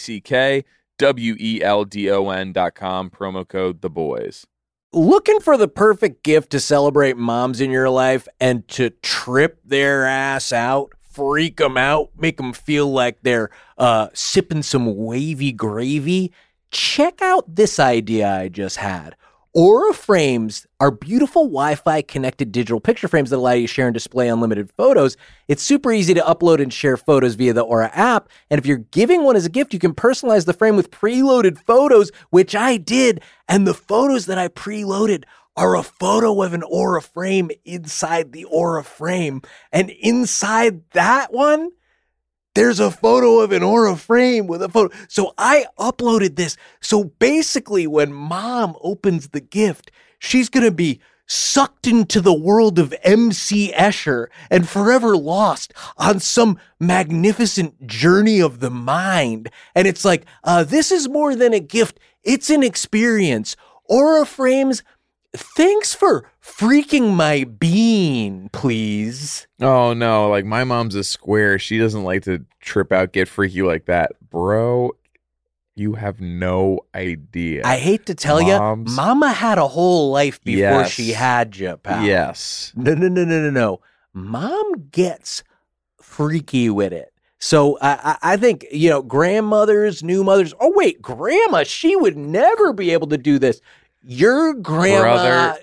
S3: MackWeldon.com, promo code THEBOYS.
S7: Looking for the perfect gift to celebrate moms in your life and to trip their ass out, freak them out, make them feel like they're sipping some wavy gravy? Check out this idea I just had. Aura Frames are beautiful Wi-Fi connected digital picture frames that allow you to share and display unlimited photos. It's super easy to upload and share photos via the Aura app. And if you're giving one as a gift, you can personalize the frame with preloaded photos, which I did. And the photos that I preloaded are a photo of an Aura frame inside the Aura frame. And inside that one, there's a photo of an Aura frame with a photo. So I uploaded this. So basically, when mom opens the gift, she's going to be sucked into the world of MC Escher and forever lost on some magnificent journey of the mind. And it's like, this is more than a gift. It's an experience. Aura Frames, thanks for freaking my bean, please.
S3: Oh, no. Like, my mom's a square. She doesn't like to trip out, get freaky like that. Bro, you have no idea.
S7: I hate to tell you, mama had a whole life before she had you, pal.
S3: Yes.
S7: No. Mom gets freaky with it. So I think, grandmothers, new mothers. Oh, wait, grandma, she would never be able to do this. Your grandma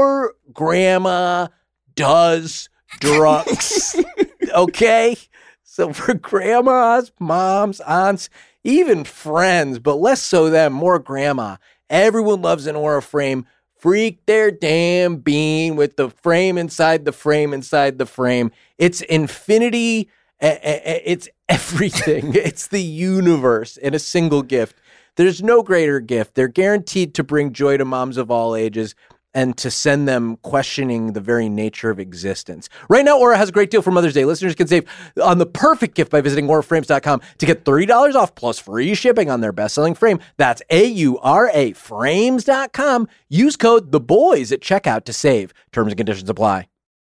S7: does drugs. Okay?
S8: So for grandmas, moms, aunts, even friends, but less so them, more grandma, everyone loves an Aura frame. Freak their damn bean with the frame inside the frame inside the frame. It's infinity. It's everything. It's the universe in a single gift. There's no greater gift. They're guaranteed to bring joy to moms of all ages and to send them questioning the very nature of existence. Right now, Aura has a great deal for Mother's Day. Listeners can save on the perfect gift by visiting auraframes.com to get $30 off plus free shipping on their best-selling frame. That's AURA frames.com. Use code THEBOYS at checkout to save. Terms and conditions apply.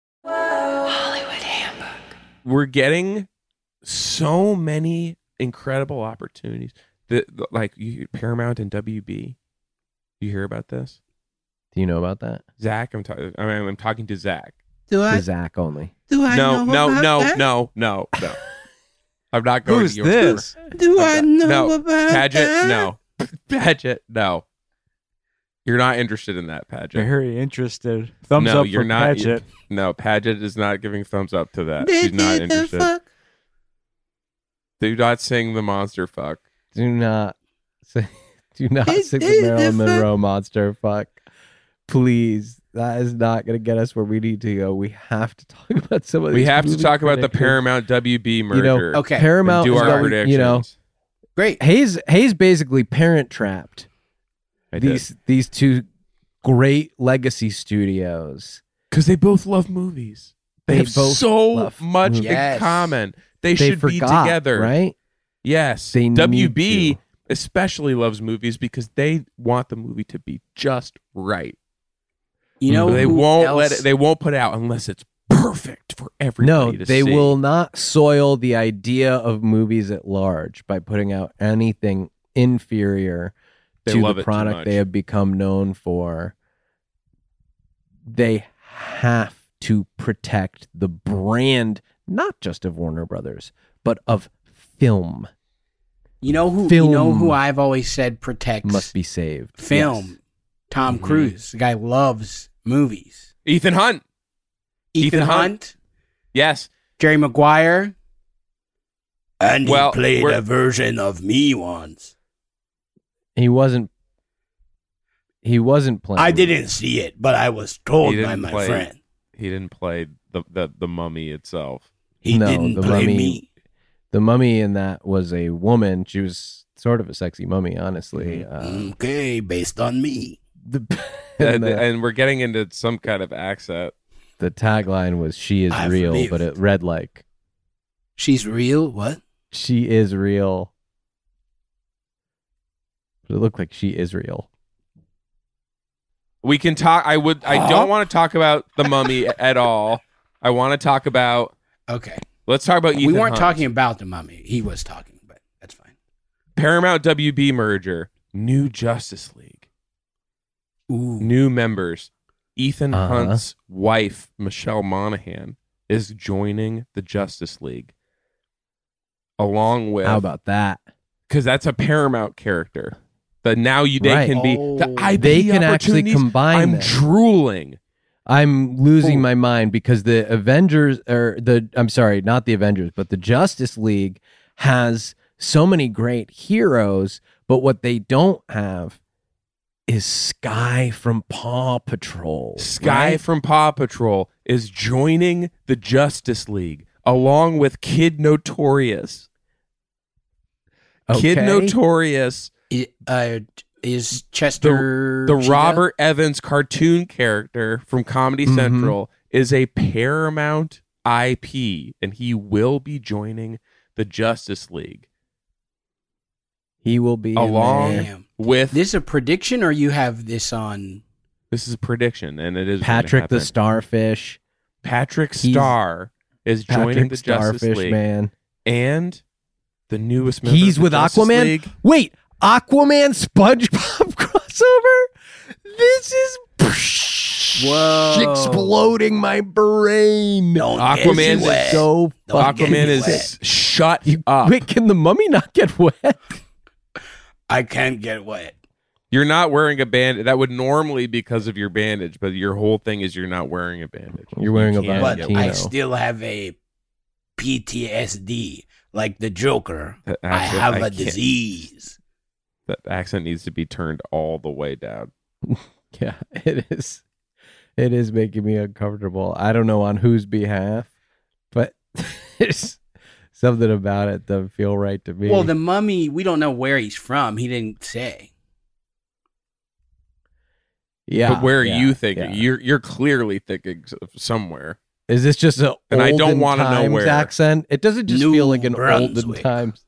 S3: We're getting so many incredible opportunities. Like Paramount and WB. You hear about this?
S7: Do you know about that?
S3: Zach, I'm talking to Zach.
S7: To Zach only.
S3: No. I'm not going
S4: Who's
S3: to your
S4: this?
S3: Paget, no. Paget, no. You're not interested in that, Paget.
S4: Very interested. Thumbs
S3: No,
S4: up
S3: you're
S4: for
S3: not.
S4: Paget.
S3: No, Paget is not giving thumbs up to that. She's not interested. Do not sing the monster fuck.
S7: Do not sing the Marilyn Monroe monster fuck. Please. That is not going to get us where we need to go. We have to talk about some of these.
S3: We have to talk about the
S7: predictions.
S3: Paramount WB merger.
S6: Okay.
S7: Paramount
S3: Do
S7: is
S3: our
S7: going,
S3: predictions.
S6: Great.
S7: Hayes basically parent trapped these two great legacy studios.
S3: Because they both love movies. They have
S7: both
S3: so
S7: love
S3: much
S7: movies.
S3: in common. They
S7: They
S3: should be
S7: forgot,
S3: together.
S7: right?
S3: Yes.
S7: They need
S3: WB
S7: to.
S3: especially loves movies because they want the movie to be just right.
S6: You know,
S3: They
S6: who
S3: won't
S6: else-
S3: They won't put it out unless it's perfect for everybody
S7: No,
S3: to
S7: they
S3: see.
S7: will not soil the idea of movies at large by putting out anything inferior
S3: They
S7: to
S3: love
S7: the
S3: it too
S7: product
S3: much.
S7: they have become known for. They have to protect the brand, not just of Warner Brothers, but of film.
S6: You know who?
S7: Film
S6: You know who I've always said protects
S7: Must be saved.
S6: film.
S7: Yes.
S6: Tom Cruise. The guy loves movies.
S3: Ethan Hunt.
S6: Ethan Hunt.
S3: Yes.
S6: Jerry Maguire. And
S3: Well,
S6: he played
S3: we're-
S6: a version of me once.
S7: He wasn't playing.
S6: I didn't see it, but I was told
S3: He
S6: by
S3: didn't
S6: my
S3: play-
S6: friend.
S3: He didn't play the mummy itself.
S6: He
S7: No,
S6: didn't
S7: the
S6: play
S7: mummy-
S6: me.
S7: The mummy in that was a woman. She was sort of a sexy mummy, honestly.
S6: Okay, based on me.
S3: And we're getting into some kind of accent.
S7: The tagline was "She is
S6: I
S7: real,"
S6: believe.
S7: but it read like
S6: She's real? What?
S7: "She is real." But it looked like she is real.
S3: We can talk. I don't want to talk about the mummy at all. I want to talk about.
S6: Okay.
S3: Let's talk about Ethan
S6: We weren't
S3: Hunt.
S6: talking about the mummy. He was talking, but that's fine.
S3: Paramount WB merger. New Justice League.
S6: Ooh.
S3: New members. Ethan
S7: Uh-huh.
S3: Hunt's wife, Michelle Monaghan, is joining the Justice League. Along with
S7: How about that?
S3: because that's a Paramount character. That now they
S7: Right.
S3: can be the
S6: Oh.
S3: IP
S7: They can actually
S3: opportunities,
S7: combine
S3: I'm
S7: them.
S3: drooling.
S7: I'm losing
S3: Ooh.
S7: my mind because the Avengers, I'm sorry, not the Avengers, but the Justice League has so many great heroes, but what they don't have is Sky from Paw Patrol.
S3: Sky
S7: right?
S3: from Paw Patrol is joining the Justice League along with Kid Notorious. Kid
S7: Okay.
S3: Notorious,
S6: Is Chester
S3: the
S6: Cheetah?
S3: Robert Evans cartoon character from Comedy
S7: Mhm.
S3: Central, is a Paramount IP, and he will be joining the Justice League
S7: He will be in
S3: along
S7: there.
S6: Damn.
S3: with
S6: This is a prediction, or you have this on?
S3: this is a prediction, and it is gonna
S7: Patrick the
S3: happen.
S7: Starfish.
S3: Patrick
S7: He's-
S3: Star is joining
S7: Patrick
S3: the Justice
S7: Starfish,
S3: League,
S7: man.
S3: and the newest member
S7: He's
S3: of the
S7: with
S3: Justice
S7: Aquaman.
S3: League.
S7: Wait, Aquaman SpongeBob crossover? This is
S6: Whoa.
S7: exploding my brain.
S3: Aquaman
S6: get wet.
S7: So
S6: Don't get
S3: Aquaman
S6: me
S3: is
S6: wet.
S3: shut up.
S7: Wait, can the mummy not get wet?
S6: I can't get wet.
S3: You're not wearing a bandage. That would normally be because of your bandage, but your whole thing is you're not wearing a bandage.
S7: You're wearing
S3: You
S7: a
S3: can't
S6: But
S3: get
S7: Valentino.
S6: I
S3: wet.
S6: still have a PTSD, like the Joker.
S3: That
S6: I
S3: accent,
S6: have a
S3: can't-
S6: disease.
S3: That accent needs to be turned all the way down.
S7: Yeah, it is. It is making me uncomfortable. I don't know on whose behalf, but there's something about it doesn't feel right to me.
S6: Well, the mummy, we don't know where he's from. He didn't say.
S7: yeah,
S3: But where are
S7: yeah,
S3: you thinking?
S7: yeah.
S3: You're clearly thinking of somewhere.
S7: Is this just an
S3: And I don't
S7: olden
S3: wanna know
S7: times
S3: where.
S7: accent? It doesn't just
S6: New
S7: feel like an olden
S6: Brunswick.
S7: times.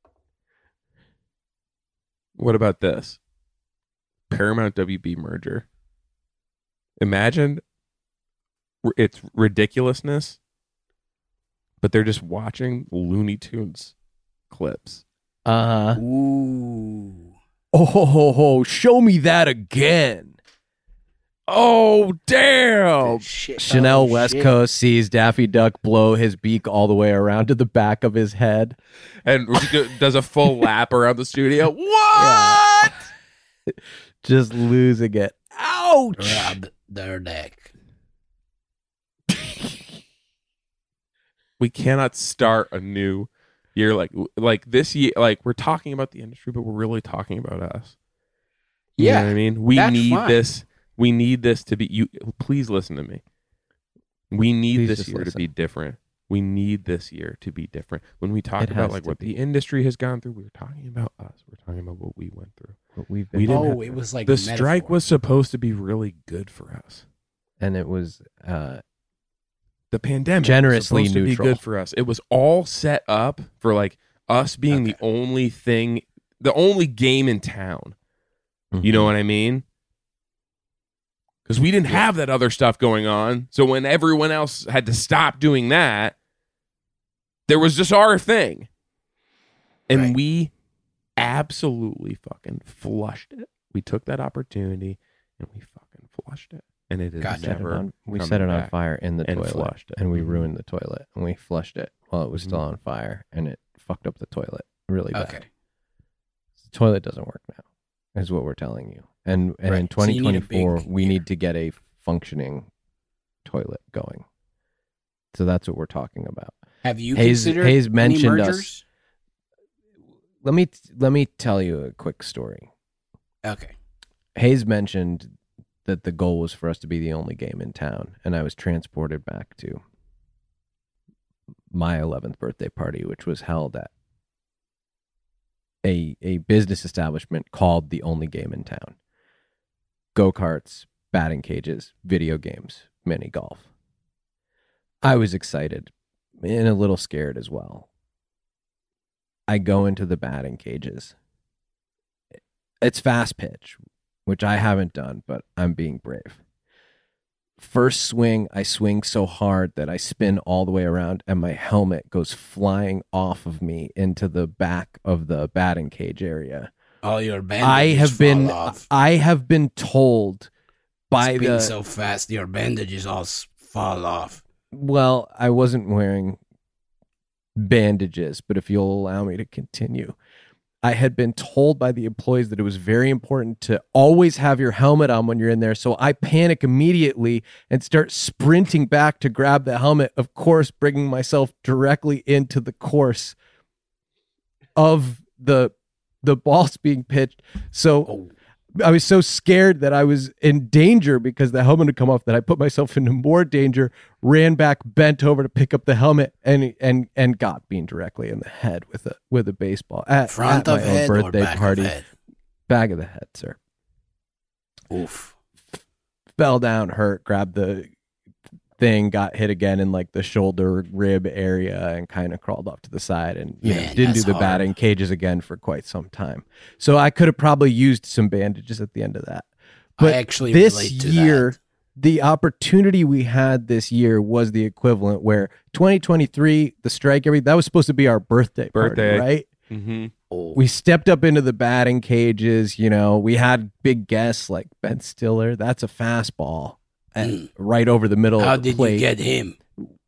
S3: What about this? Paramount WB merger. Imagine it's ridiculousness, but they're just watching Looney Tunes clips.
S6: Ooh.
S7: Oh, show me that again.
S3: Oh, damn!
S6: Shit.
S7: Chanel
S6: Oh,
S7: West
S6: shit.
S7: Coast sees Daffy Duck blow his beak all the way around to the back of his head.
S3: And does a full lap around the studio. What?
S7: Just losing it. Ouch!
S6: Rob their neck.
S3: We cannot start a new year like this year. Like, we're talking about the industry, but we're really talking about us. You
S6: Yeah,
S3: know what I mean? We
S6: that's
S3: need
S6: fine.
S3: this. We need this to be. You please listen to me. We need
S7: Please
S3: this
S7: just
S3: year to
S7: listen.
S3: be different. We need this year to be different. When we talk
S7: It
S3: about
S7: has
S3: like
S7: to
S3: what
S7: be.
S3: the industry has gone through, we're talking about us. We're talking about what we went through.
S7: What we've
S3: We
S7: been
S3: didn't
S6: Oh,
S3: have-
S6: it was like
S3: The
S6: a
S3: strike
S6: metaphor.
S3: was supposed to be really good for us.
S7: and it was
S3: The pandemic
S7: Generously
S3: was supposed to be
S7: neutral.
S3: good for us. It was all set up for like us being the only thing, the only game in town. You know what I mean? Because we didn't have that other stuff going on. So when everyone else had to stop doing that, there was just our thing. And
S6: Right.
S3: we absolutely fucking flushed it. We took that opportunity and we fucking flushed it. And it is
S6: Gotcha.
S3: never.
S7: we
S3: coming
S7: set it on
S3: back.
S7: fire in the
S3: and
S7: toilet
S3: flushed it.
S7: and we
S3: Mhm.
S7: ruined the toilet and we flushed it while it was still on fire and it fucked up the toilet really bad.
S6: Okay.
S7: The toilet doesn't work now is what we're telling you. And
S6: Right.
S7: in
S6: So you need a
S7: 2024
S6: big
S7: we
S6: year.
S7: need to get a functioning toilet going. So that's what we're talking about.
S6: Have you
S7: Hayes-
S6: considered
S7: Hayes
S6: any
S7: mentioned us.
S6: mergers?
S7: Let me tell you a quick story.
S6: Okay.
S7: Hayes mentioned that the goal was for us to be the only game in town, and I was transported back to my 11th birthday party, which was held at a business establishment called The Only Game in Town. Go-karts, batting cages, video games, mini golf. I was excited and a little scared as well. I go into the batting cages. It's fast pitch, which I haven't done, but I'm being brave. First swing, I swing so hard that I spin all the way around and my helmet goes flying off of me into the back of the batting cage area.
S6: All your bandages fall off.
S7: I have been told by
S6: Spin
S7: the
S6: so fast, your bandages all fall off.
S7: well, I wasn't wearing bandages, but if you'll allow me to continue. I had been told by the employees that it was very important to always have your helmet on when you're in there. So I panic immediately and start sprinting back to grab the helmet, of course, bringing myself directly into the course of the balls being pitched. So
S6: Oh,
S7: I was so scared that I was in danger because the helmet had come off that I put myself into more danger, ran back, bent over to pick up the helmet, and got beamed directly in the head with a baseball at
S6: front
S7: my
S6: of
S7: own
S6: head or
S7: birthday
S6: back
S7: party.
S6: of head?
S7: Back of the head, sir.
S6: Oof.
S7: Fell down, hurt, grabbed the thing, got hit again in like the shoulder rib area and kind of crawled off to the side and
S6: Man,
S7: didn't do
S6: that's
S7: the
S6: hard.
S7: batting cages again for quite some time. So I could have probably used some bandages at the end of that. But
S6: I actually
S7: this
S6: relate to
S7: year,
S6: that.
S7: the opportunity we had this year was the equivalent where 2023, the strike, that was supposed to be our birthday.
S3: Birthday.
S7: Party, right?
S3: Mm-hmm.
S6: Oh,
S7: We stepped up into the batting cages. We had big guests like Ben Stiller. That's a fastball and right over the middle
S6: how
S7: of the
S6: did
S7: plate.
S6: you get him?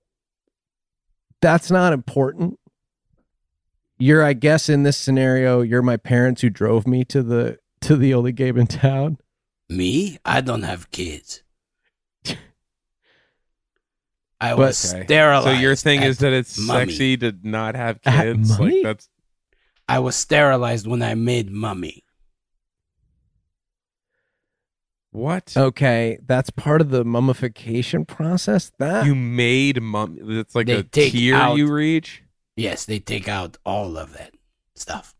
S7: That's not important. You're, I guess, in this scenario, you're my parents who drove me to the only game in town.
S6: Me? I don't have kids. I was sterilized.
S3: So your thing is that it's
S6: Mummy.
S3: sexy to not have
S7: At
S3: kids? Like
S7: Mummy?
S3: that's
S6: I was sterilized when I made Mummy.
S3: what?
S7: Okay, that's part of the mummification process. That
S3: You made mummy. It's like
S6: They
S3: a
S6: take
S3: tier
S6: out-
S3: you reach.
S6: Yes, they take out all of that stuff.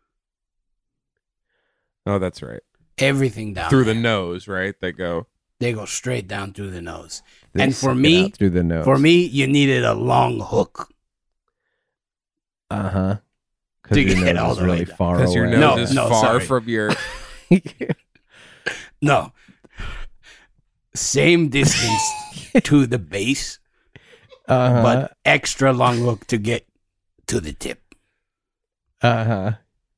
S3: Oh, that's right.
S6: Everything down
S3: Through
S6: there.
S3: the nose, right? They go.
S6: They go straight down through the nose.
S7: they
S6: and for
S7: suck it
S6: me-
S7: out through the nose.
S6: For me, you needed a long hook.
S7: Because
S6: To
S7: your
S6: get
S7: nose
S6: all
S7: is
S6: the way
S7: really
S6: down.
S7: far
S3: Because your
S7: away.
S3: nose is
S6: No,
S3: far
S6: sorry.
S3: from your.
S6: No. Same distance to the base, but extra long hook to get to the tip.
S7: of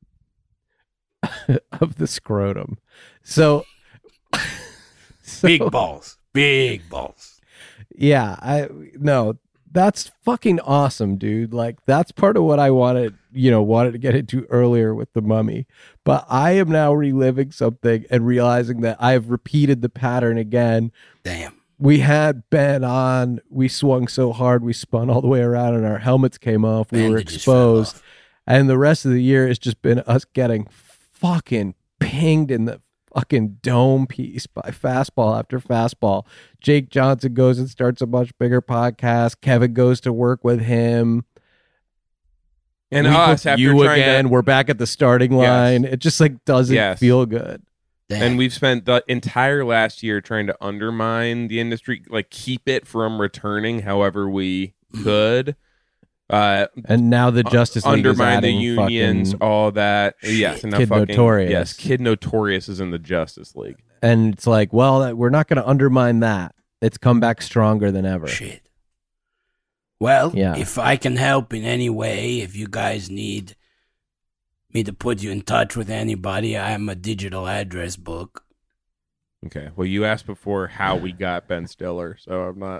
S7: the scrotum. So
S6: Big balls. Big balls.
S7: Yeah, that's fucking awesome, dude. Like that's part of what I wanted to get into earlier with the Mummy. But I am now reliving something and realizing that I have repeated the pattern again.
S6: Damn.
S7: We had Ben on, we swung so hard, we spun all the way around and our helmets came off. We were
S6: Bandages fell
S7: exposed.
S6: off.
S7: And the rest of the year has just been us getting fucking pinged in the fucking dome piece by fastball after fastball. Jake Johnson goes and starts a much bigger podcast. Kevin goes to work with him.
S3: And
S7: We
S3: us
S7: book
S3: after
S7: you
S3: trying
S7: again.
S3: to.
S7: We're back at the starting line. It just like doesn't
S3: Yes.
S7: feel good.
S6: Damn.
S3: And we've spent the entire last year trying to undermine the industry, like keep it from returning however we could.
S7: And now the Justice League is
S3: Undermine the
S7: adding
S3: unions,
S7: fucking-
S3: all that. Yes, and now
S7: Kid
S3: fucking
S7: Notorious.
S3: Yes, Kid Notorious is in the Justice League.
S7: and it's like, well, we're not going to undermine that. It's come back stronger than ever.
S6: Shit. Well,
S7: Yeah.
S6: if I can help in any way, if you guys need me to put you in touch with anybody, I am a digital address book.
S3: Okay. Well, you asked before how we got Ben Stiller, so I'm not.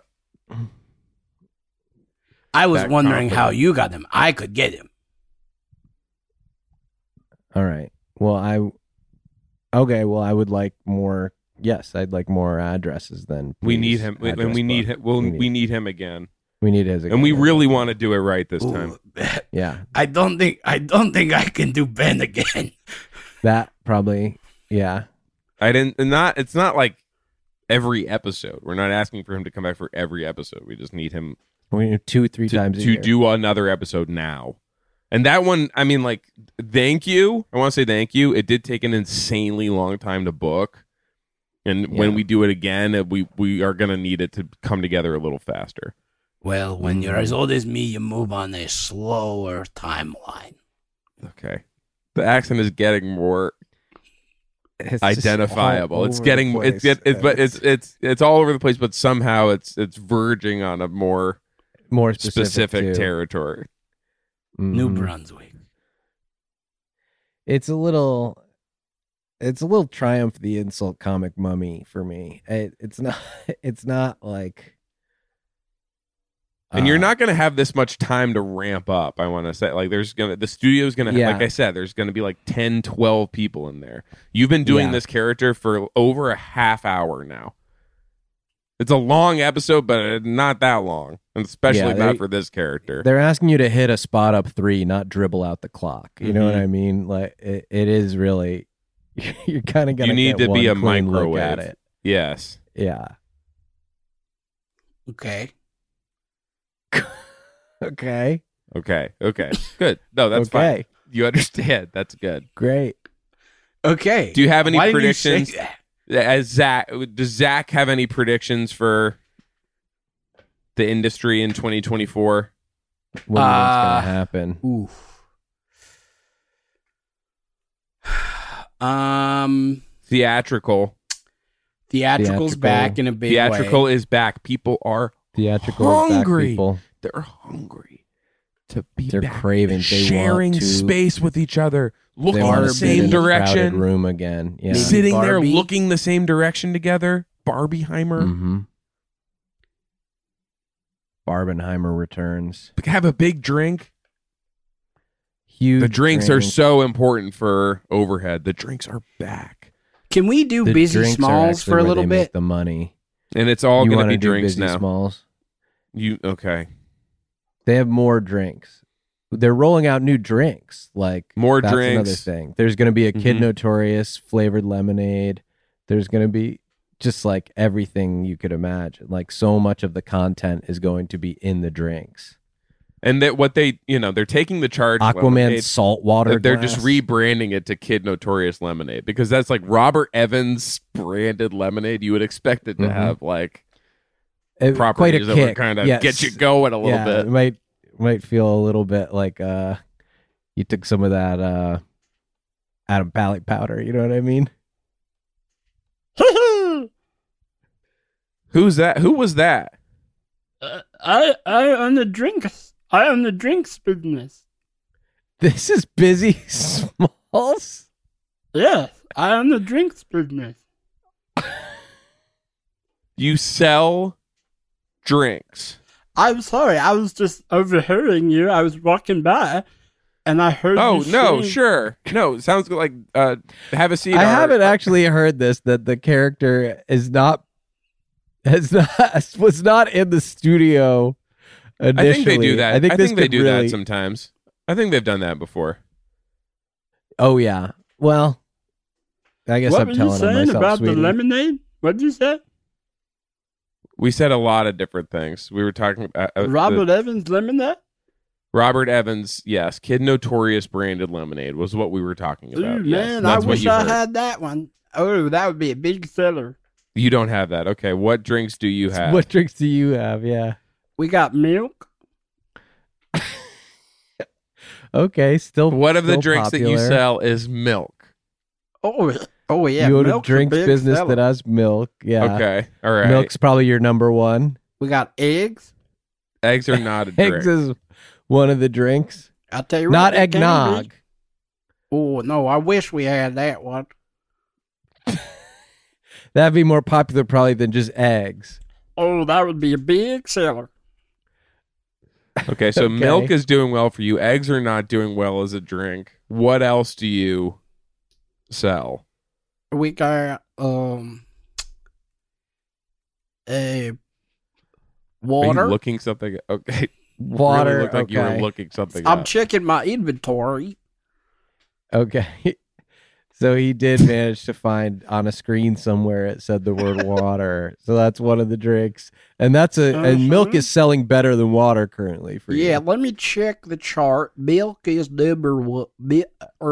S6: I was
S3: That
S6: wondering how
S3: confident.
S6: you got him. I could get him.
S7: All right. Well, I would like more. Yes, I'd like more addresses then.
S3: We
S7: please.
S3: need him, and
S7: Address
S3: we need
S7: book.
S3: him. Well,
S7: We
S3: we
S7: need-
S3: need him again,
S7: We need his.
S3: and we really want to do it right this time.
S6: Ooh,
S7: Yeah,
S6: I don't think I can do Ben again.
S7: that probably. Yeah.
S3: I didn't. Not. It's not like every episode. We're not asking for him to come back for every episode. We just need him
S7: We need 2-3 times a
S3: to
S7: year.
S3: do another episode now. And that one, I mean, like, thank you. I want to say thank you. It did take an insanely long time to book. And when
S7: Yeah.
S3: we do it again, we are going to need it to come together a little faster.
S6: Well, when you're as old as me, you move on a slower timeline.
S3: Okay. The accent is getting more
S7: It's just
S3: identifiable.
S7: all
S3: It's
S7: over
S3: getting
S7: the
S3: it's
S7: place.
S3: but it's all over the place, but somehow it's verging on a more
S7: more
S3: specific
S7: too.
S3: territory.
S6: New
S7: Mhm.
S6: Brunswick.
S7: It's a little Triumph the Insult comic Mummy for me. It's not like.
S3: And you're not going to have this much time to ramp up. I want to say, like, the studio's going to,
S7: Yeah.
S3: like I said, there's going to be like 10, 12 people in there. You've been doing
S7: Yeah.
S3: this character for over a half hour now. It's a long episode, but not that long, and especially
S7: Yeah,
S3: not for this character.
S7: They're asking you to hit a spot up 3, not dribble out the clock. You know what
S3: Mhm.
S7: I mean? Like it is really. You're kind of gonna.
S3: You need
S7: get
S3: to be
S7: one
S3: a
S7: clean look
S3: microwave.
S7: at it.
S3: Yes.
S7: Yeah.
S6: Okay.
S7: Okay.
S3: Okay. Good. No, that's
S7: Okay.
S3: fine. You understand. That's good.
S7: Great.
S6: Okay.
S3: Do you have any
S6: Why didn't you say
S3: predictions?
S6: that?
S3: Does Zach have any predictions for the industry in 2024?
S7: What do you think's gonna happen?
S6: Oof.
S3: Theatrical.
S6: Theatrical's
S7: Theatrical.
S6: back in a big
S3: Theatrical
S6: way.
S3: is back. People are
S7: Theatrical is back,
S3: hungry.
S7: people.
S3: They're hungry to be
S7: They're
S3: back.
S7: craving. They
S3: sharing
S7: want to,
S3: space with each other, looking
S7: They
S3: in
S7: want
S3: the
S7: to sit
S3: same
S7: in a crowded
S3: direction,
S7: room again. Yeah.
S6: Maybe
S3: sitting there
S6: Barbie?
S3: looking the same direction together. Barbieheimer.
S7: Mm-hmm. Barbenheimer returns.
S3: Have a big drink.
S7: Huge.
S3: The drinks are
S7: drink.
S3: so important for overhead. The drinks are back.
S6: Can we do
S7: The
S6: Busy
S7: drinks are
S6: Smalls
S7: actually
S6: for a
S7: where
S6: little
S7: they make
S6: bit?
S7: the money.
S3: And it's all
S7: You
S3: going to
S7: wanna
S3: be
S7: do
S3: drinks
S7: Busy
S3: now.
S7: Smalls?
S3: Okay.
S7: They have more drinks. They're rolling out new drinks. Like
S3: More
S7: that's
S3: drinks.
S7: another thing. There's going to be a Kid
S3: Mhm.
S7: Notorious flavored lemonade. There's going to be just like everything you could imagine. Like so much of the content is going to be in the drinks.
S3: And that what they, they're taking the charge.
S7: Aquaman
S3: lemonade,
S7: saltwater.
S3: they're just
S7: glass.
S3: rebranding it to Kid Notorious Lemonade because that's like Robert Evans branded lemonade. You would expect it to
S7: Mhm.
S3: have like
S7: Quite a
S3: properties that would
S7: kick.
S3: kind of
S7: Yes.
S3: get you going a little
S7: It
S3: bit.
S7: might feel a little bit like you took some of that Adam Pally powder. You know what I mean?
S3: Who's that? Who was that?
S6: I own the drinks. I own the drinks business.
S7: This is Busy Smalls.
S6: Yes, I own the drinks business.
S3: You sell drinks.
S6: I'm sorry, I was just overhearing you. I was walking by, and I heard.
S3: Oh
S6: you
S3: no,
S6: saying-
S3: sure. No, sounds like have a seat.
S7: I
S3: Art.
S7: haven't actually heard this that the character was not in the studio initially.
S3: I think they do that. I think
S7: this
S3: they
S7: could
S3: do
S7: really-
S3: that sometimes. I think they've done that before.
S7: Oh yeah. Well, I guess
S6: What
S7: I'm
S6: were you
S7: telling on
S6: saying
S7: myself,
S6: about
S7: sweetie.
S6: the lemonade? What did you say?
S3: We said a lot of different things. We were talking about
S6: Robert Evans lemonade?
S3: Robert Evans, yes, Kid Notorious branded lemonade was what we were talking about.
S6: Ooh,
S3: Yes,
S6: man,
S3: that's
S6: I
S3: what
S6: wish
S3: you
S6: I
S3: heard.
S6: had that one. Oh, that would be a big seller.
S3: You don't have that. Okay, what drinks do you have?
S7: What drinks do you have? Yeah.
S6: We got milk.
S7: Okay. Still.
S3: One of the
S7: still
S3: drinks that you
S7: popular.
S3: sell is milk.
S6: Oh yeah.
S7: You own a
S6: milk's
S7: drinks
S6: big
S7: business
S6: seller.
S7: that has milk. Yeah.
S3: Okay, all right.
S7: Milk's probably your number one.
S6: We got eggs.
S3: Eggs are not a drink.
S7: Eggs is one of the drinks.
S6: I'll tell you
S7: Not
S6: what, they can be.
S7: eggnog.
S6: Oh no, I wish we had that one.
S7: That'd be more popular probably than just eggs.
S6: Oh, that would be a big seller.
S3: Okay, so
S7: Okay.
S3: milk is doing well for you. Eggs are not doing well as a drink. What else do you sell?
S6: We got a
S3: Are
S6: water.
S3: you looking something? Okay,
S7: Water.
S3: Really looked like you were
S7: okay.
S3: looking something
S6: I'm
S3: up.
S6: checking my inventory.
S7: Okay. So he did manage to find on a screen somewhere it said the word water. So that's one of the drinks. And that's and milk
S6: Uh-huh.
S7: is selling better than water currently for
S6: Yeah,
S7: you.
S6: let me check the chart. Milk is number one. Milk.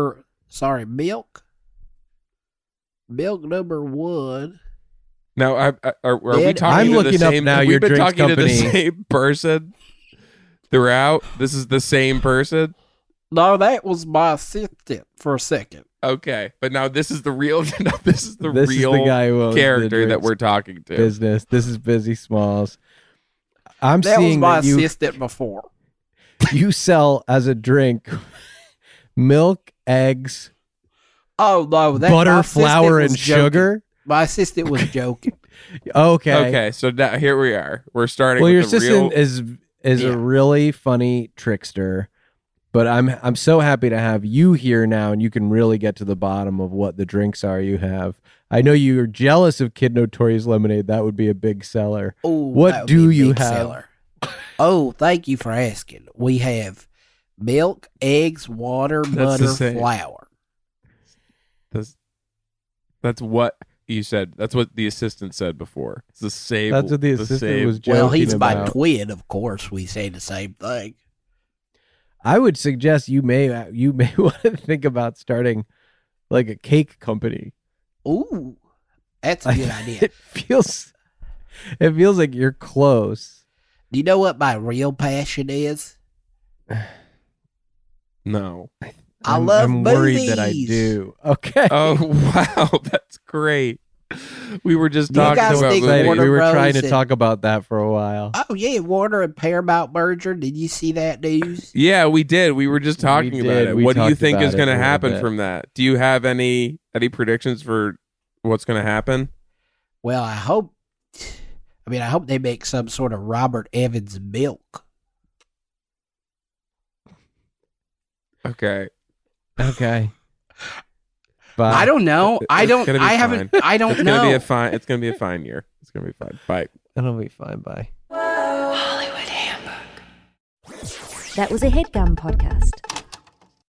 S6: Milk number one.
S3: Now, are we
S6: Dad,
S3: talking
S7: I'm
S3: to
S7: looking
S3: the
S7: up
S3: same?
S7: now
S3: Have
S7: your
S3: we been
S7: drinks
S3: talking to the
S7: company.
S3: same person throughout? This is the same person.
S6: No, that was my assistant for a second.
S3: Okay, but now this is the real. No, this is the
S7: This
S3: real
S7: is the guy who owns the
S3: character that
S7: drinks
S3: we're talking to.
S7: business. This is Busy Smalls. I'm
S6: That was
S7: seeing
S6: my
S7: that
S6: assistant before.
S7: you sell as a drink milk, eggs,
S6: Oh no, that my
S7: butter,
S6: assistant
S7: flour,
S6: was
S7: and
S6: joking.
S7: sugar.
S6: My assistant was joking.
S7: Okay.
S3: Okay, so now here we are. We're starting.
S7: Well, your
S3: with the
S7: assistant
S3: real.
S7: is
S6: Yeah.
S7: a really funny trickster, but I'm so happy to have you here now, and you can really get to the bottom of what the drinks are you have. I know you're jealous of Kid Notorious Lemonade. That would be a big seller.
S6: Oh,
S7: What
S6: that would
S7: do
S6: be a
S7: you
S6: big
S7: have?
S6: seller. Oh, thank you for asking. We have milk, eggs, water,
S3: That's
S6: butter,
S3: the same.
S6: flour.
S3: That's what you said. That's what the assistant said before. It's the same.
S7: That's what the assistant
S3: same-
S7: was joking
S6: Well, he's my
S7: about.
S6: twin, of course. We say the same thing.
S7: I would suggest you may want to think about starting like a cake company.
S6: Ooh, that's a good idea.
S7: It feels like you're close.
S6: Do you know what my real passion is?
S3: No.
S6: I love
S7: I'm worried that I
S6: movies.
S7: do. Okay.
S3: Oh wow, that's great. We were just
S6: You
S3: talking
S6: guys
S3: about
S6: think
S3: movies.
S6: Warner
S7: we were
S6: Bros.
S7: trying to
S6: and-
S7: talk about that for a while.
S6: Oh yeah, Warner and Paramount merger. Did you see that news?
S3: Yeah, we did. We were just talking
S7: We
S3: about
S7: did.
S3: it.
S7: We
S3: What do you
S7: talked
S3: think
S7: about
S3: is
S7: it
S3: going
S7: a
S3: to
S7: little
S3: happen
S7: bit.
S3: from that? Do you have any predictions for what's going to happen?
S6: Well, I hope they make some sort of Robert Evans milk.
S3: Okay.
S7: Okay. Bye.
S6: I don't know. I
S3: It's
S6: don't.
S3: gonna be
S6: I haven't.
S3: fine.
S6: I don't
S3: It's
S6: know.
S3: gonna be a fine. It's gonna be a fine year. It's gonna be fine. Bye.
S7: It'll be fine. Bye.
S1: Hollywood. That was a HeadGum podcast.